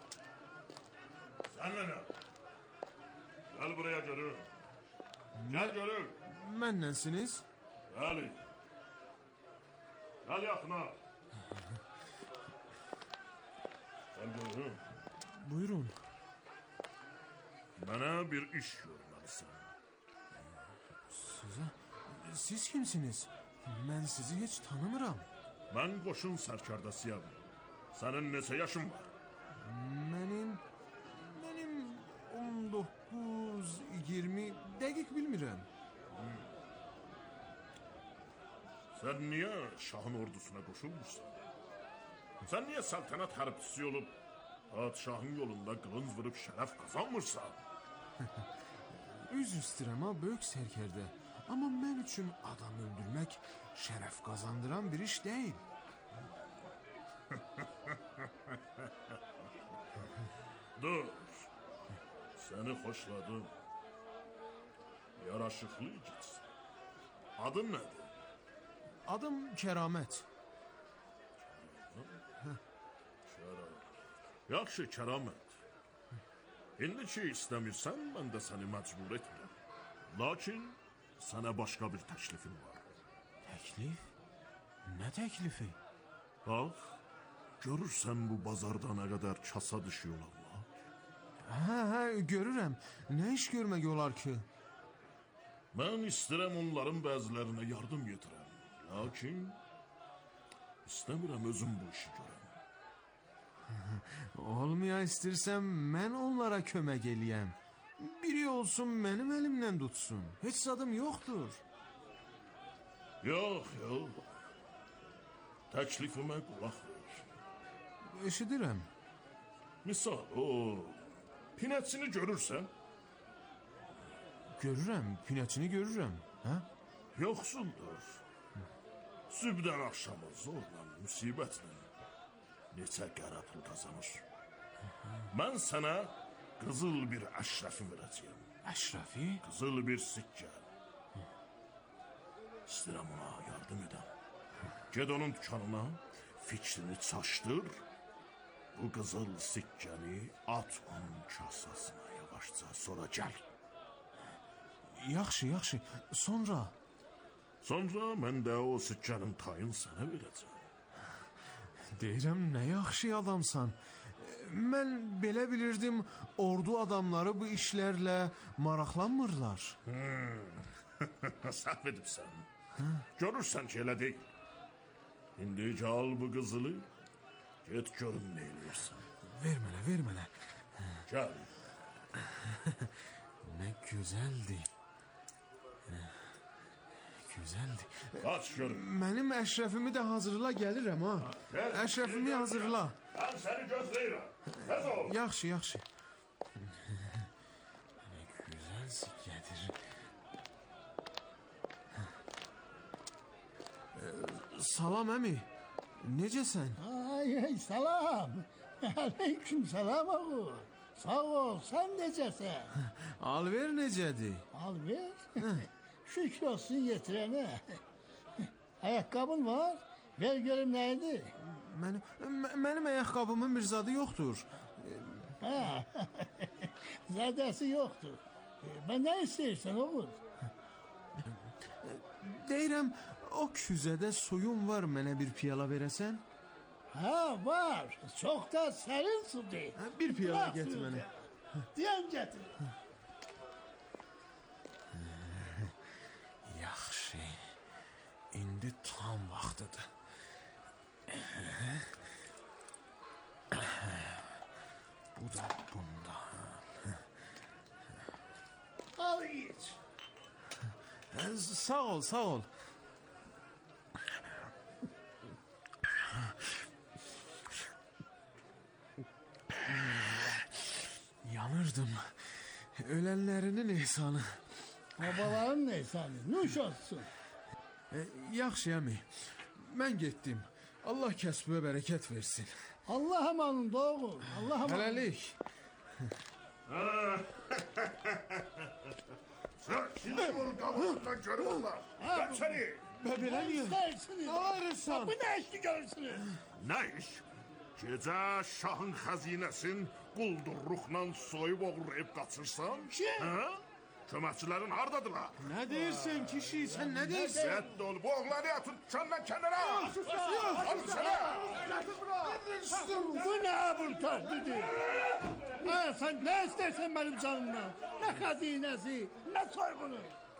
Sen ne? Gel buraya görür. Gel görür. Mənnensiniz? Gel. Gel yakına. Gel görür. Buyurun. Bana bir iş görmelisin. Siz kimsiniz? Mən sizi heç tanımıram. Ben qoşun sərkərdəsiyəm. Senin neçə yaşın var? Mənim 19, 20 dəqiq bilmirəm. Sen niye şahın ordusuna qoşulmuşsan? Sen niye saltanat harbçisi olup padişahın yolunda qılınc vurub şərəf qazanmırsan? Üzr istəyirəm ha, böyük sərkərdə. Amma mən üçün adam öldürmək şərəf qazandıran bir iş deyil. Dur. Seni hoşladım. Yaraşıklı gitsin. Adın nedir? Adım Kəramət. Yaxşı, Kəramət. İndi ki istəmirsən, mən də səni məcbur etmirəm. Lakin sənə başqa bir təklifim var. Təklif? Nə təklifi? Bax, görürsən bu bazarda nə qədər kasa düşüyorlar. Hə, görürəm. Nə iş görmək olar ki? Mən istəyirəm onların bəzilərinə yardım yetirəm. Lakin istəmirəm özüm bu işi görəm. Olmaya istərsəm mən onlara kömək eləyəm. Biri olsun mənim əlimdən tutsun. Heç zadım yoxdur. Yox. Təklifimə qulaq ver. Eşidirəm. Misal, o pinəçini görürsən? Görürəm, pinəçini görürəm. Hə? Yoxsuldur. Sübdən axşama zorla, müsibətlə neçə qara pul qazanır. Mən sənə qızıl bir əşrəfi verəcəyəm. Əşrəfi? Qızıl bir sikkə. İstəyirəm ona yardım edəm. Ged onun dükanına, fikrini çaşdır. Bu qızıl sikkəni at onun kasasına yavaşca, sonra gəl. Yaxşı. Sonra mən də o sikkənin tayını sənə verəcəm. deyirəm, nə yaxşı adamsan. Mən belə bilirdim, ordu adamları bu işlərlə maraqlanmırlar. Səhv edibsən. Görürsən ki, elə deyil. İndi al bu qızılı, get görün nə eləyirsən. Ver mənə. Gəl. Nə gözəldir. Gözəldir. Aç görün. Mənim əşrəfimi də hazırla, gəlirəm ha. Əşrəfimi hazırla. Mən səni gözləyirəm. Tez ol. Yaxşı. Nə gözəl sikkədir. Salam əmi. Necəsən? Ay salam. Aleyküm salam oğul. Sağ ol, sen necəsən? Alver necədir? Alver? Şükür olsun yetirene. Ayakkabın var. Ver görüm neydi? Mənim ayaqqabımın mirzadı yoxdur. Ha, zədəsi yoxdur. Ben ne istersen oğul? Deyirəm, o küzədə suyun var, mənə bir piyala verəsən? Ha, var. Çok da serin su değil. Bir piyala getir mənə. Diyen getir. Yaxşı. İndi tam vaxtıdır. Bu da bunda. Al iç. Sağ ol. Yanırdım. Ölenlerinin ihsanı. Babaların ihsanı. Nuş olsun. Yaxşı əmi. Mən getdim. Allah kəsbə bərəkət versin. Allah amanın doğru. Allah amanın. Hələlik. Sen şimdi bunu kavuşturdan görüm Allah. Ben seni. Belə niyə? İstersiniz. Ağırırsan. Bu ne işli görürsünüz? Ne iş? Gecə şahın xəzinəsin quldurluqla soyub oğurlayıb qaçırsan? Ha? Köməkçilərin hardadılar? Nə deyirsən kişi? Sən nə deyirsən? Rədd ol, bu oğlanı atın kəndən kənara! Alın sənə! Bu ne aburtaşlıdır? Ha, sen ne istersen benim canımdan? Ne hazinesi, ne soygunu?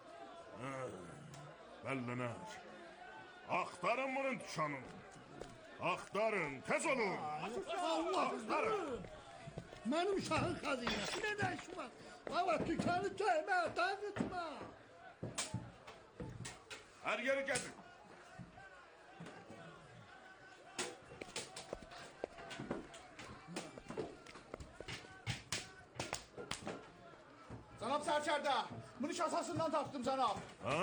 Bəllənər, axtarın bunun dükkanını. Axtarın, tez olun! Allah'ım! Benim şahın hazinesi ne de işim var? Ama dükkanı tövbe dağıtma! Hər yeri gəzin. Cenab Serçerdə, bunu şasasından tapdım cenab.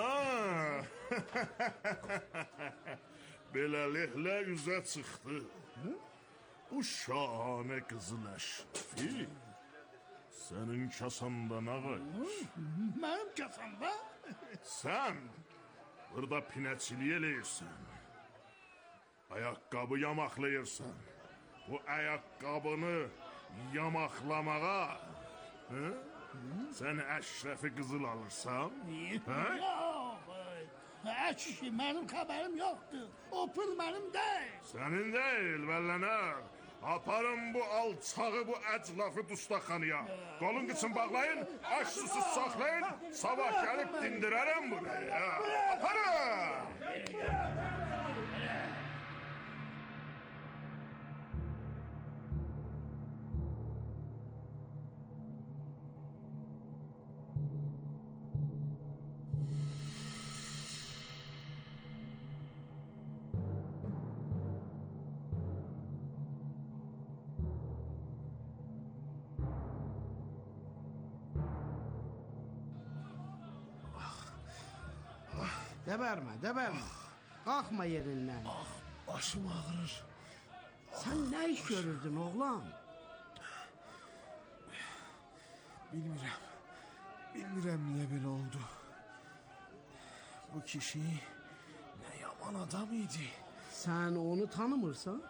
Beləliklə üzə çıxdı. Bu şahanə qızıl əşrəfi sənin kasanda nə qayır? Benim kasamda? Sən burada pinəçilik eləyirsən. Ayaqqabı yamaqlayırsan. Bu ayaqqabını yamaqlamağa sən əşrəfi qızıl alırsan? Yok. Eşişi benim haberim yoktu. O pul benim değil. Sənin deyil, Bəllənər. Aparın bu alçağı, bu əclafı dustaqxanaya. Qolun qıçın bağlayın, aş susuz saxlayın. Sabah gəlib dindirərəm buraya. Aparın! Deberme. Kalkma yerinden. Başım ağrır. Sen ne iş görürdün oğlan? Bilmirəm niyə belə oldu. Bu kişi nə yaman adam idi. Sen onu tanımırsan?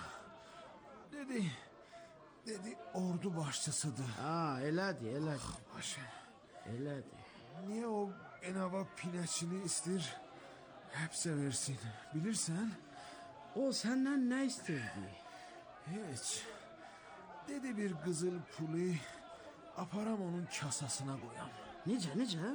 Dedi ordu başçısıdır. Ha, elədi. Başı. Elədi. Niyə o enava pinəçini istir, həbsə versin, bilirsən? O senden ne isterdi? Heç. Dedi bir qızıl pulu aparam onun kasasına qoyam. Necə?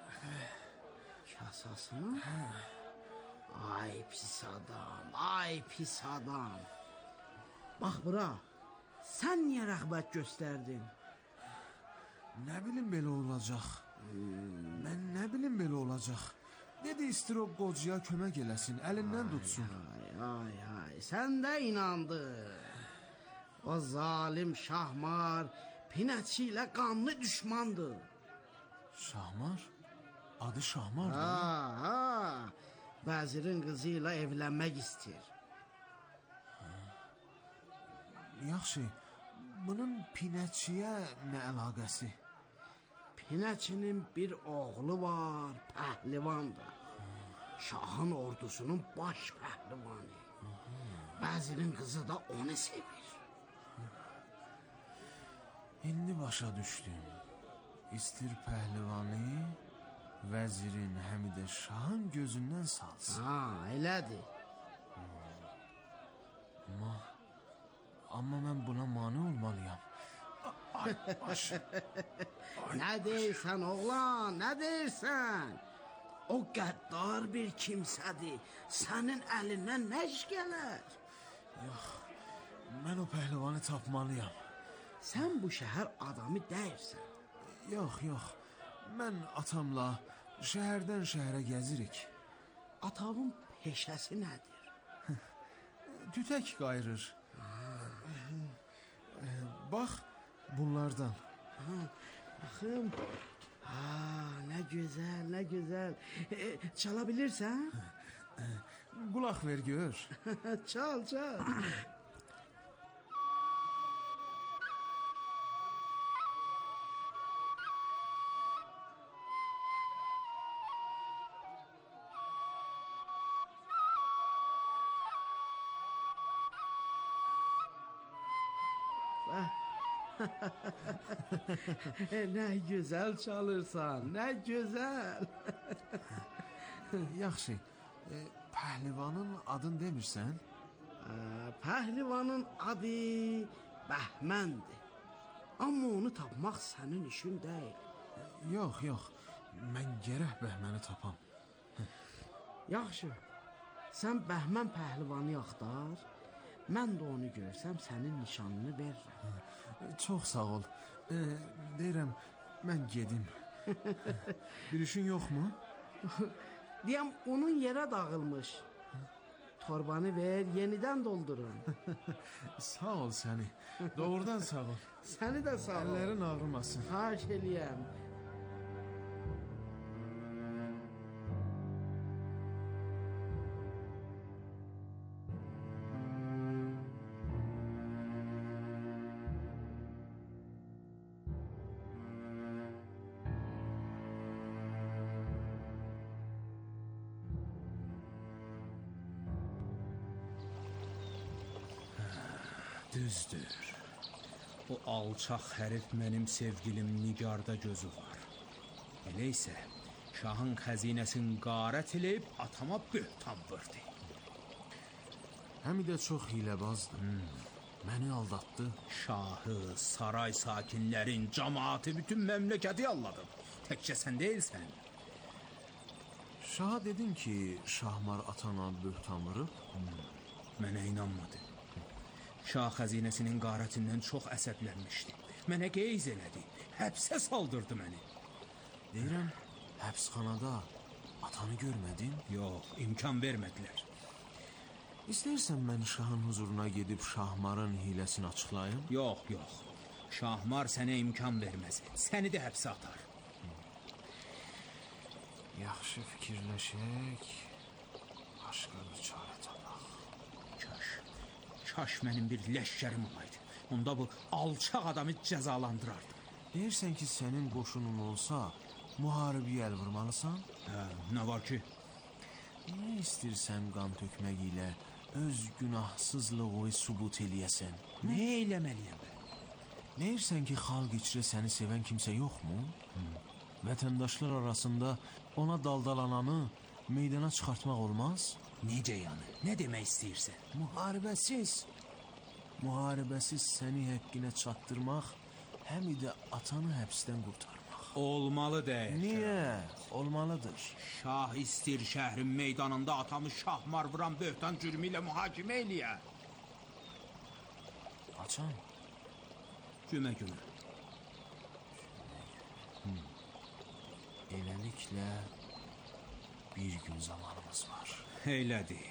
Kasasına? Ay pis adam. Bax bura, sən niyə rəğbət göstərdin? Nə bilim belə olacaq. Mən nə bilim belə olacaq. Dedi istir o qocaya kömək eləsin, əlindən tutsun. Ay, sən də inandın. O zalim Şahmar Pinəçi ilə qanlı düşmandır. Şahmar? Adı Şahmardır. Ha, vəzirin qızı ilə evlənmək istəyir. Yaxşı, bunun Pinəçiyə nə əlaqəsi? Pinəçinin bir oğlu var, pəhlivandır. Şahın ordusunun baş pəhlivanı. Vəzirin qızı da onu sevir. İndi başa düşdüm. İstir pəhlivanı, vəzirin həm də şahın gözündən salsın. Ha, elədir. Amma mən buna mane olmalıyam. Ay, baş. Nə deyirsən oğlan, nə deyirsən? O qəddar bir kimsədir. Sənin əlindən nə iş gələr? Yox, mən o pəhlivanı tapmalıyam. Sən bu şəhər adamı deyirsən. Yox, mən atamla şəhərdən şəhərə gəzirik. Atamın peşəsi nədir? Tütək qayırır. Bax, bunlardan. Baxım. Nə gözəl. Çala bilirsən? Qulaq ver gör. Çal. Nə gözəl çalırsan, nə gözəl. Yaxşı, pəhlivanın adını demirsən? Pəhlivanın adı Bəhməndir. Amma onu tapmaq sənin işin deyil. Yox, mən gərək Bəhməni tapam. Yaxşı, sən Bəhmən pəhlivanı axtar, mən də onu görsəm sənin nişanını veririm. Çox sağ ol. Deyirəm, mən gedim. Bir işin yoxmu? Deyəm, onun yerə dağılmış. Torbanı ver, yenidən doldurun. Sağ ol səni. Doğrudan sağ ol. Səni də sağ ol. Əllərin ağrımasın. Xahiş eləyəm. Düzdür. O alçaq hərif mənim sevgilim Nigarda gözü var. Elə isə şahın xəzinəsini qarət eləyib atama böhtan vurdu. Həm də çox hiləbazdır. Məni aldatdı. Şahı, saray sakinlərin, cəmaatı, bütün məmləkəti yalladı. Təkcə sən deyilsən. Şaha dedin ki, Şahmar atana böhtan vurub? Mənə inanmadı. Şah xəzinəsinin qarətindən çox əsəblənmişdi. Mənə qeyz elədi. Həbsə saldırdı məni. Deyirəm, həbsxanada atanı görmədin? Yox, imkan vermədilər. İstəyirsən mən şahın huzuruna gedib Şahmarın hiləsini açıqlayım? Yox. Şahmar sənə imkan verməz. Səni də həbsə atar. Yaxşı fikirləşək. Başqa bir çarə tapaq. Kaş mənim bir leşkərim olaydı. Onda bu alçaq adamı cəzalandırardı. Deyirsən ki, sənin qoşunun olsa, müharibəyə əl vurmalısan? Nə var ki? Nə istəyirsən qan tökmək ilə öz günahsızlığı sübut eləyəsən? Nə eləməliyəm mən? Deyirsən ki, xalq içrə səni sevən kimsə yoxmu? Vətəndaşlar arasında ona daldalananı meydana çıxartmaq olmaz? Necə yəni? Nə demək istəyirsən? Müharibəsiz. müharibəsiz səni həqqinə çatdırmaq, həm də atanı həbsdən qurtarmaq. Olmalı deyək. Niyə? Olmalıdır. Şah istir şəhrin meydanında atamı şahmar vuran böhtan cürmü ilə mühakimə eləyə. Açan? Cümə günü. Eləliklə bir gün zamanımız var. Elədir.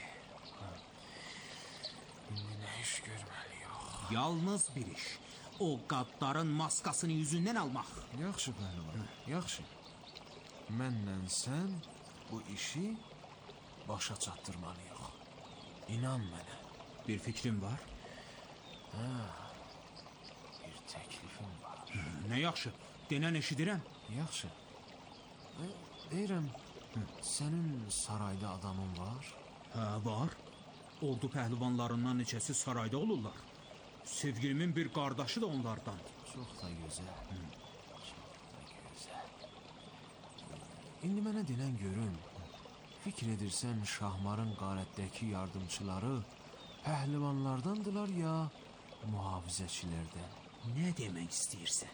İndi nə iş görməliyik? Yalnız bir iş. O qadların maskasını yüzündən almaq. Yaxşı pəhlivan, yaxşı. Mənlə sən bu işi başa çatdırmalıyıq. İnan mənə. Bir fikrim var. Bir təklifim var. Nə yaxşı, denən eşidirəm. Yaxşı. Deyirəm, sənin sarayda adamın var? Hə, var. Ordu pəhlivanlarından neçəsi sarayda olurlar. Sevgilimin bir qardaşı da onlardan. Çox da gözəl. Çox da gözəl. İndi mənə denən görüm. Fikir edirsən Şahmarın qarətdəki yardımçıları pəhlivanlardandılar ya mühafizəçilərdən? Nə demək istəyirsən?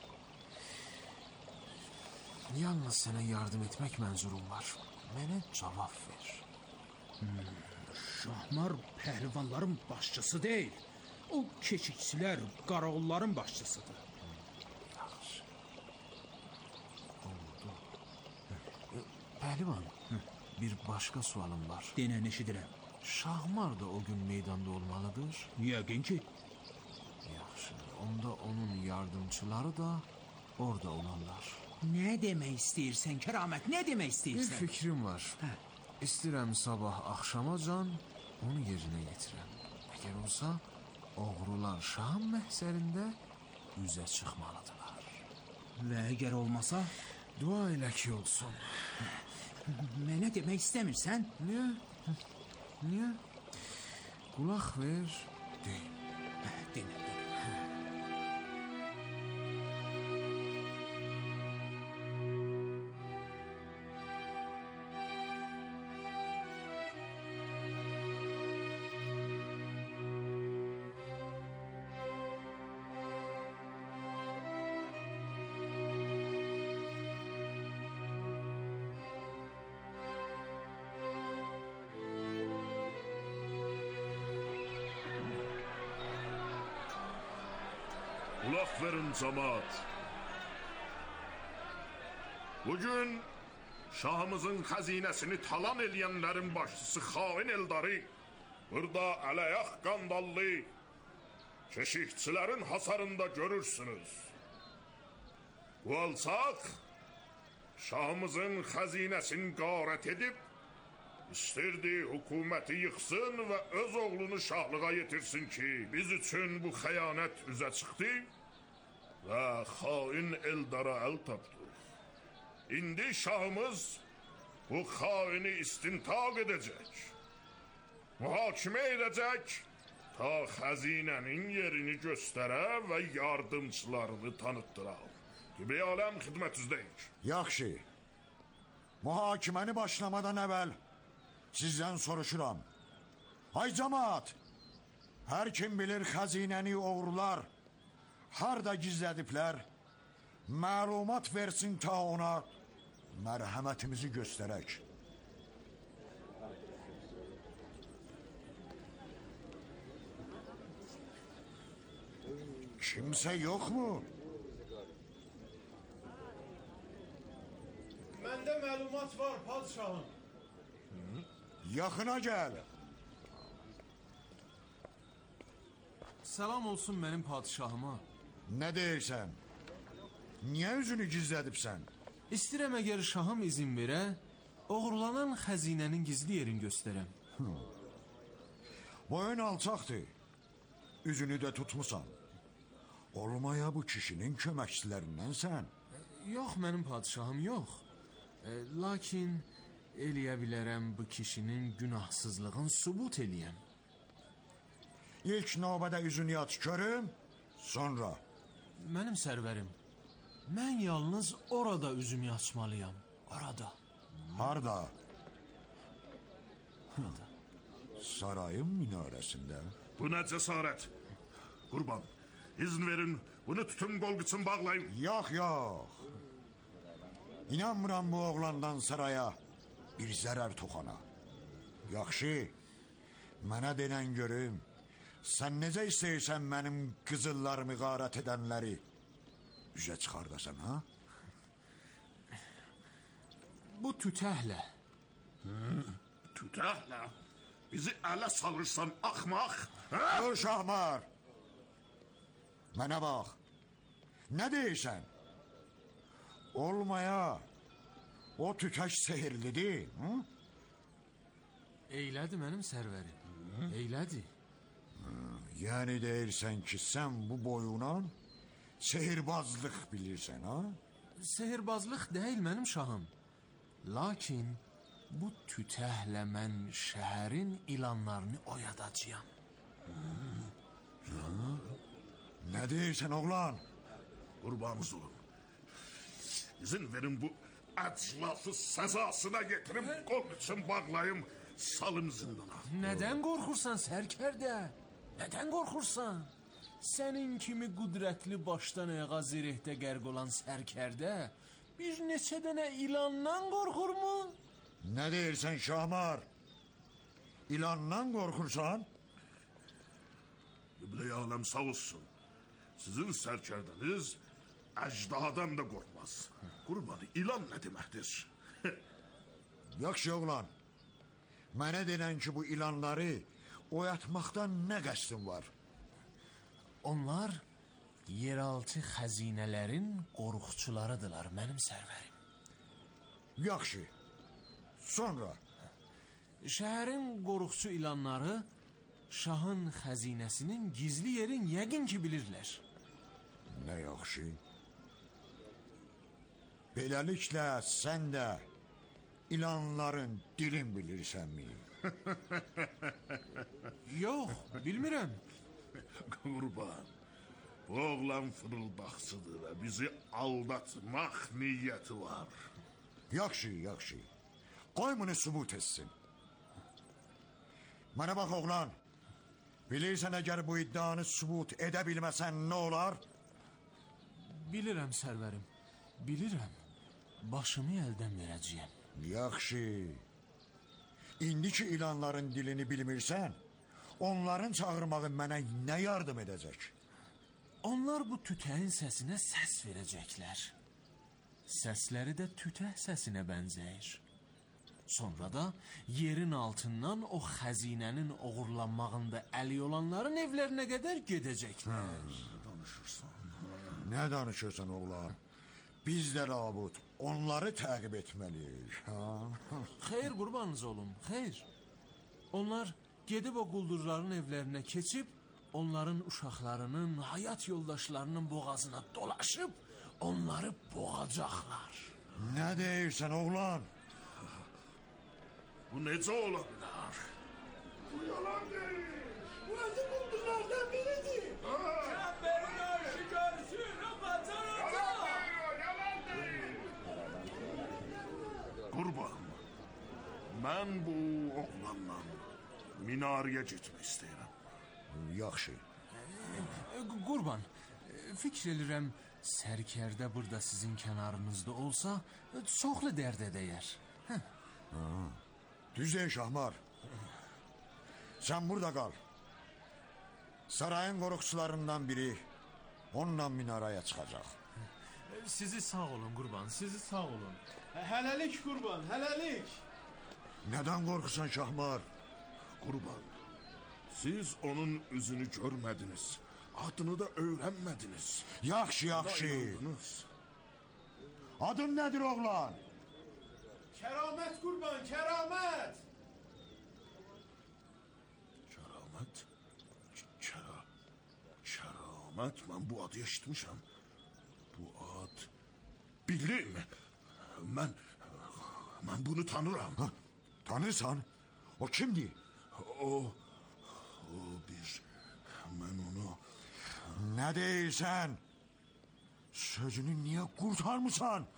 Yalnız sənə yardım etmək mənzurum var. Mənə cavab ver. Şahmar pəhlivanların başçısı deyil. O keşikçilər, qaraoğulların başçısıdır. Yaxşı. Oldu. Pəhlivan, bir başqa sualım var. Denən eşidirəm. Şahmar da o gün meydanda olmalıdır. Yəqin ki. Yaxşı. Onda onun yardımçıları da orada olarlar. Nə demək istəyirsən Kəramət? Nə demək istəyirsən? Bir fikrim var. İstəyirəm sabah axşamacan onu yerinə yetirəm. Əgər olsa, oğrular şahın məhzərində üzə çıxmalıdırlar. Və əgər olmasa? Dua elə ki olsun. Mənə demək istəmirsən? Niyə? Niyə? Qulaq ver, deyim. Dinlə. Kulaq verin cemaat. Bugün şahımızın xəzinəsini talan eləyənlərin başçısı xain Eldarı burada ələyaq qandallı keşikçilərin hasarında görürsünüz. Bu alçaq şahımızın xəzinəsini qarət edib İstirdi hökuməti yıxsın və öz oğlunu şahlığa yetirsin ki, biz üçün bu xəyanət üzə çıxdı və xain Eldara əl tapdıq. İndi şahımız bu xaini istintaq edəcək, mühakimə edəcək, ta xəzinənin yerini göstərə və yardımçılarını tanıtdıra. Qibli aləm xidmətinizdəyik. Yaxşı. Mühakiməni başlamadan əvvəl sizdən soruşuram. Ay cemaat, hər kim bilir xəzinəni oğrular harda gizlədiblər, məlumat versin ta ona mərhəmətimizi göstərək. Kimsə yoxmu? Məndə məlumat var, padişahım. Yaxına gəl. Salam olsun mənim padişahıma. Nə deyirsən? Niyə üzünü gizlədibsən? İstəyirəm əgər şahım izin verə, oğurlanan xəzinənin gizli yerini göstərəm. Boyun alçaqdır. Üzünü də tutmusan. Olmaya bu kişinin köməkçilərindənsən. Yox mənim padişahım, yox. Lakin eləyə bilərəm bu kişinin günahsızlığını sübut eləyəm. İlk növbədə üzünü aç görüm, sonra. Mənim sərvərim, mən yalnız orada üzümü açmalıyam. Orada. Harda? Orada. Sarayın minarəsində. Bu nə cəsarət? Qurban, izin verin, bunu tutum qol qıçın bağlayım. Yox, yox. İnanmıram bu oğlandan saraya bir zərər toxana. Yaxşı, mənə denən görüm, sən necə istəyirsən mənim qızıllarımı qarət edənləri üzə çıxardasan, ha? Bu tütəhlə. Tütəhlə, bizi ələ salırsan axmaq. Dur Şahmar, mənə bax, nə deyirsən? Olmaya, o tütək sehirlidir, hı? Eylədi mənim sərvərim, eylədi. Yəni deyirsən ki, sən bu boyuna sehirbazlıq bilirsən, ha? Sehirbazlıq deyil mənim şahım. Lakin bu tütəhlə mən şəhərin ilanlarını oyadacağam. Nə deyirsən oğlan? Qurbanınız olun. İzin verin bu əclafı səzasına getirim, qol için bağlayım, salım zindana. Nədən qorxursan sərkərdə? Nədən qorxursan? Sənin kimi qüdrətli başdan ayağa zirehdə qərq olan sərkərdə bir neçə dənə ilandan qorxurmu? Nə deyirsən Şahmar? İlandan qorxursan? Qiblə-i aləm sağ olsun. Sizin sərkərdəniz əcdahadan da qorxmaz. Qurbanı, ilan nə deməkdir? Yaxşı oğlan, mənə denən ki bu ilanları oyatmaqdan nə qəsdin var? Onlar yeraltı xəzinələrin qoruqçularıdırlar mənim sərvərim. Yaxşı, sonra? Şəhərin qoruqçu ilanları şahın xəzinəsinin gizli yerin yəqin ki bilirlər. Nə yaxşı. Beləliklə sən də ilanların dilin bilirsənmi? Yox, bilmirəm. Qurban, bu oğlan fırıldaqçıdır və bizi aldatmaq niyyəti var. Yaxşı, yaxşı. Qoy bunu sübut etsin. Mənə bax oğlan, bilirsən əgər bu iddianı sübut edə bilməsən nə olar? Bilirəm sərvərim, bilirəm. Başımı əldən verəcəyəm. Yaxşı. İndiki ilanların dilini bilmirsən, onların çağırmağı mənə nə yardım edəcək? Onlar bu tütəyin səsinə səs verəcəklər. Səsləri də tütək səsinə bənzəyir. Sonra da yerin altından o xəzinənin oğurlanmağında əli olanların evlərinə qədər gedəcəklər. Nə danışırsan oğlan? Biz də labud onları təqib etməliyik. Xeyr qurbanınız olun, xeyr. Onlar gedib o quldurların evlərinə keçib, onların uşaqlarının, həyat yoldaşlarının boğazına dolaşıb, onları boğacaqlar. Nə deyirsən oğlan? Bu necə ola bilər? Bu yalan deyil. Bu özü quldurlardan biridir. Çemberin arşı görsün, yalan deyil. Qurban, mən bu oğlanla minarəyə getmək istəyirəm. Yaxşı. Qurban, fikr edirəm, sərkərdə burada sizin kənarınızda olsa, çoxlu dərdə dəyər. Düz deyil Şahmar. Sən burada qal. Sarayın qoruqçularından biri onunla minaraya çıxacaq. Sizi sağ olun qurban, sizi sağ olun. Hələlik qurban, hələlik. Nədən qorxursan Şahmar? Qurban, siz onun üzünü görmədiniz, adını da öyrənmədiniz. Yaxşı, yaxşı. Adın nədir oğlan? Kəramət qurban, kəramət. Kəramət? Kəramət, mən bu adı eşitmişəm. Bu ad... Bildim. Mən bunu tanıram. Tanırsan? O kimdir? O bir... Mən onu... Nə deyirsən? Sözünü niyə qurtarmısan?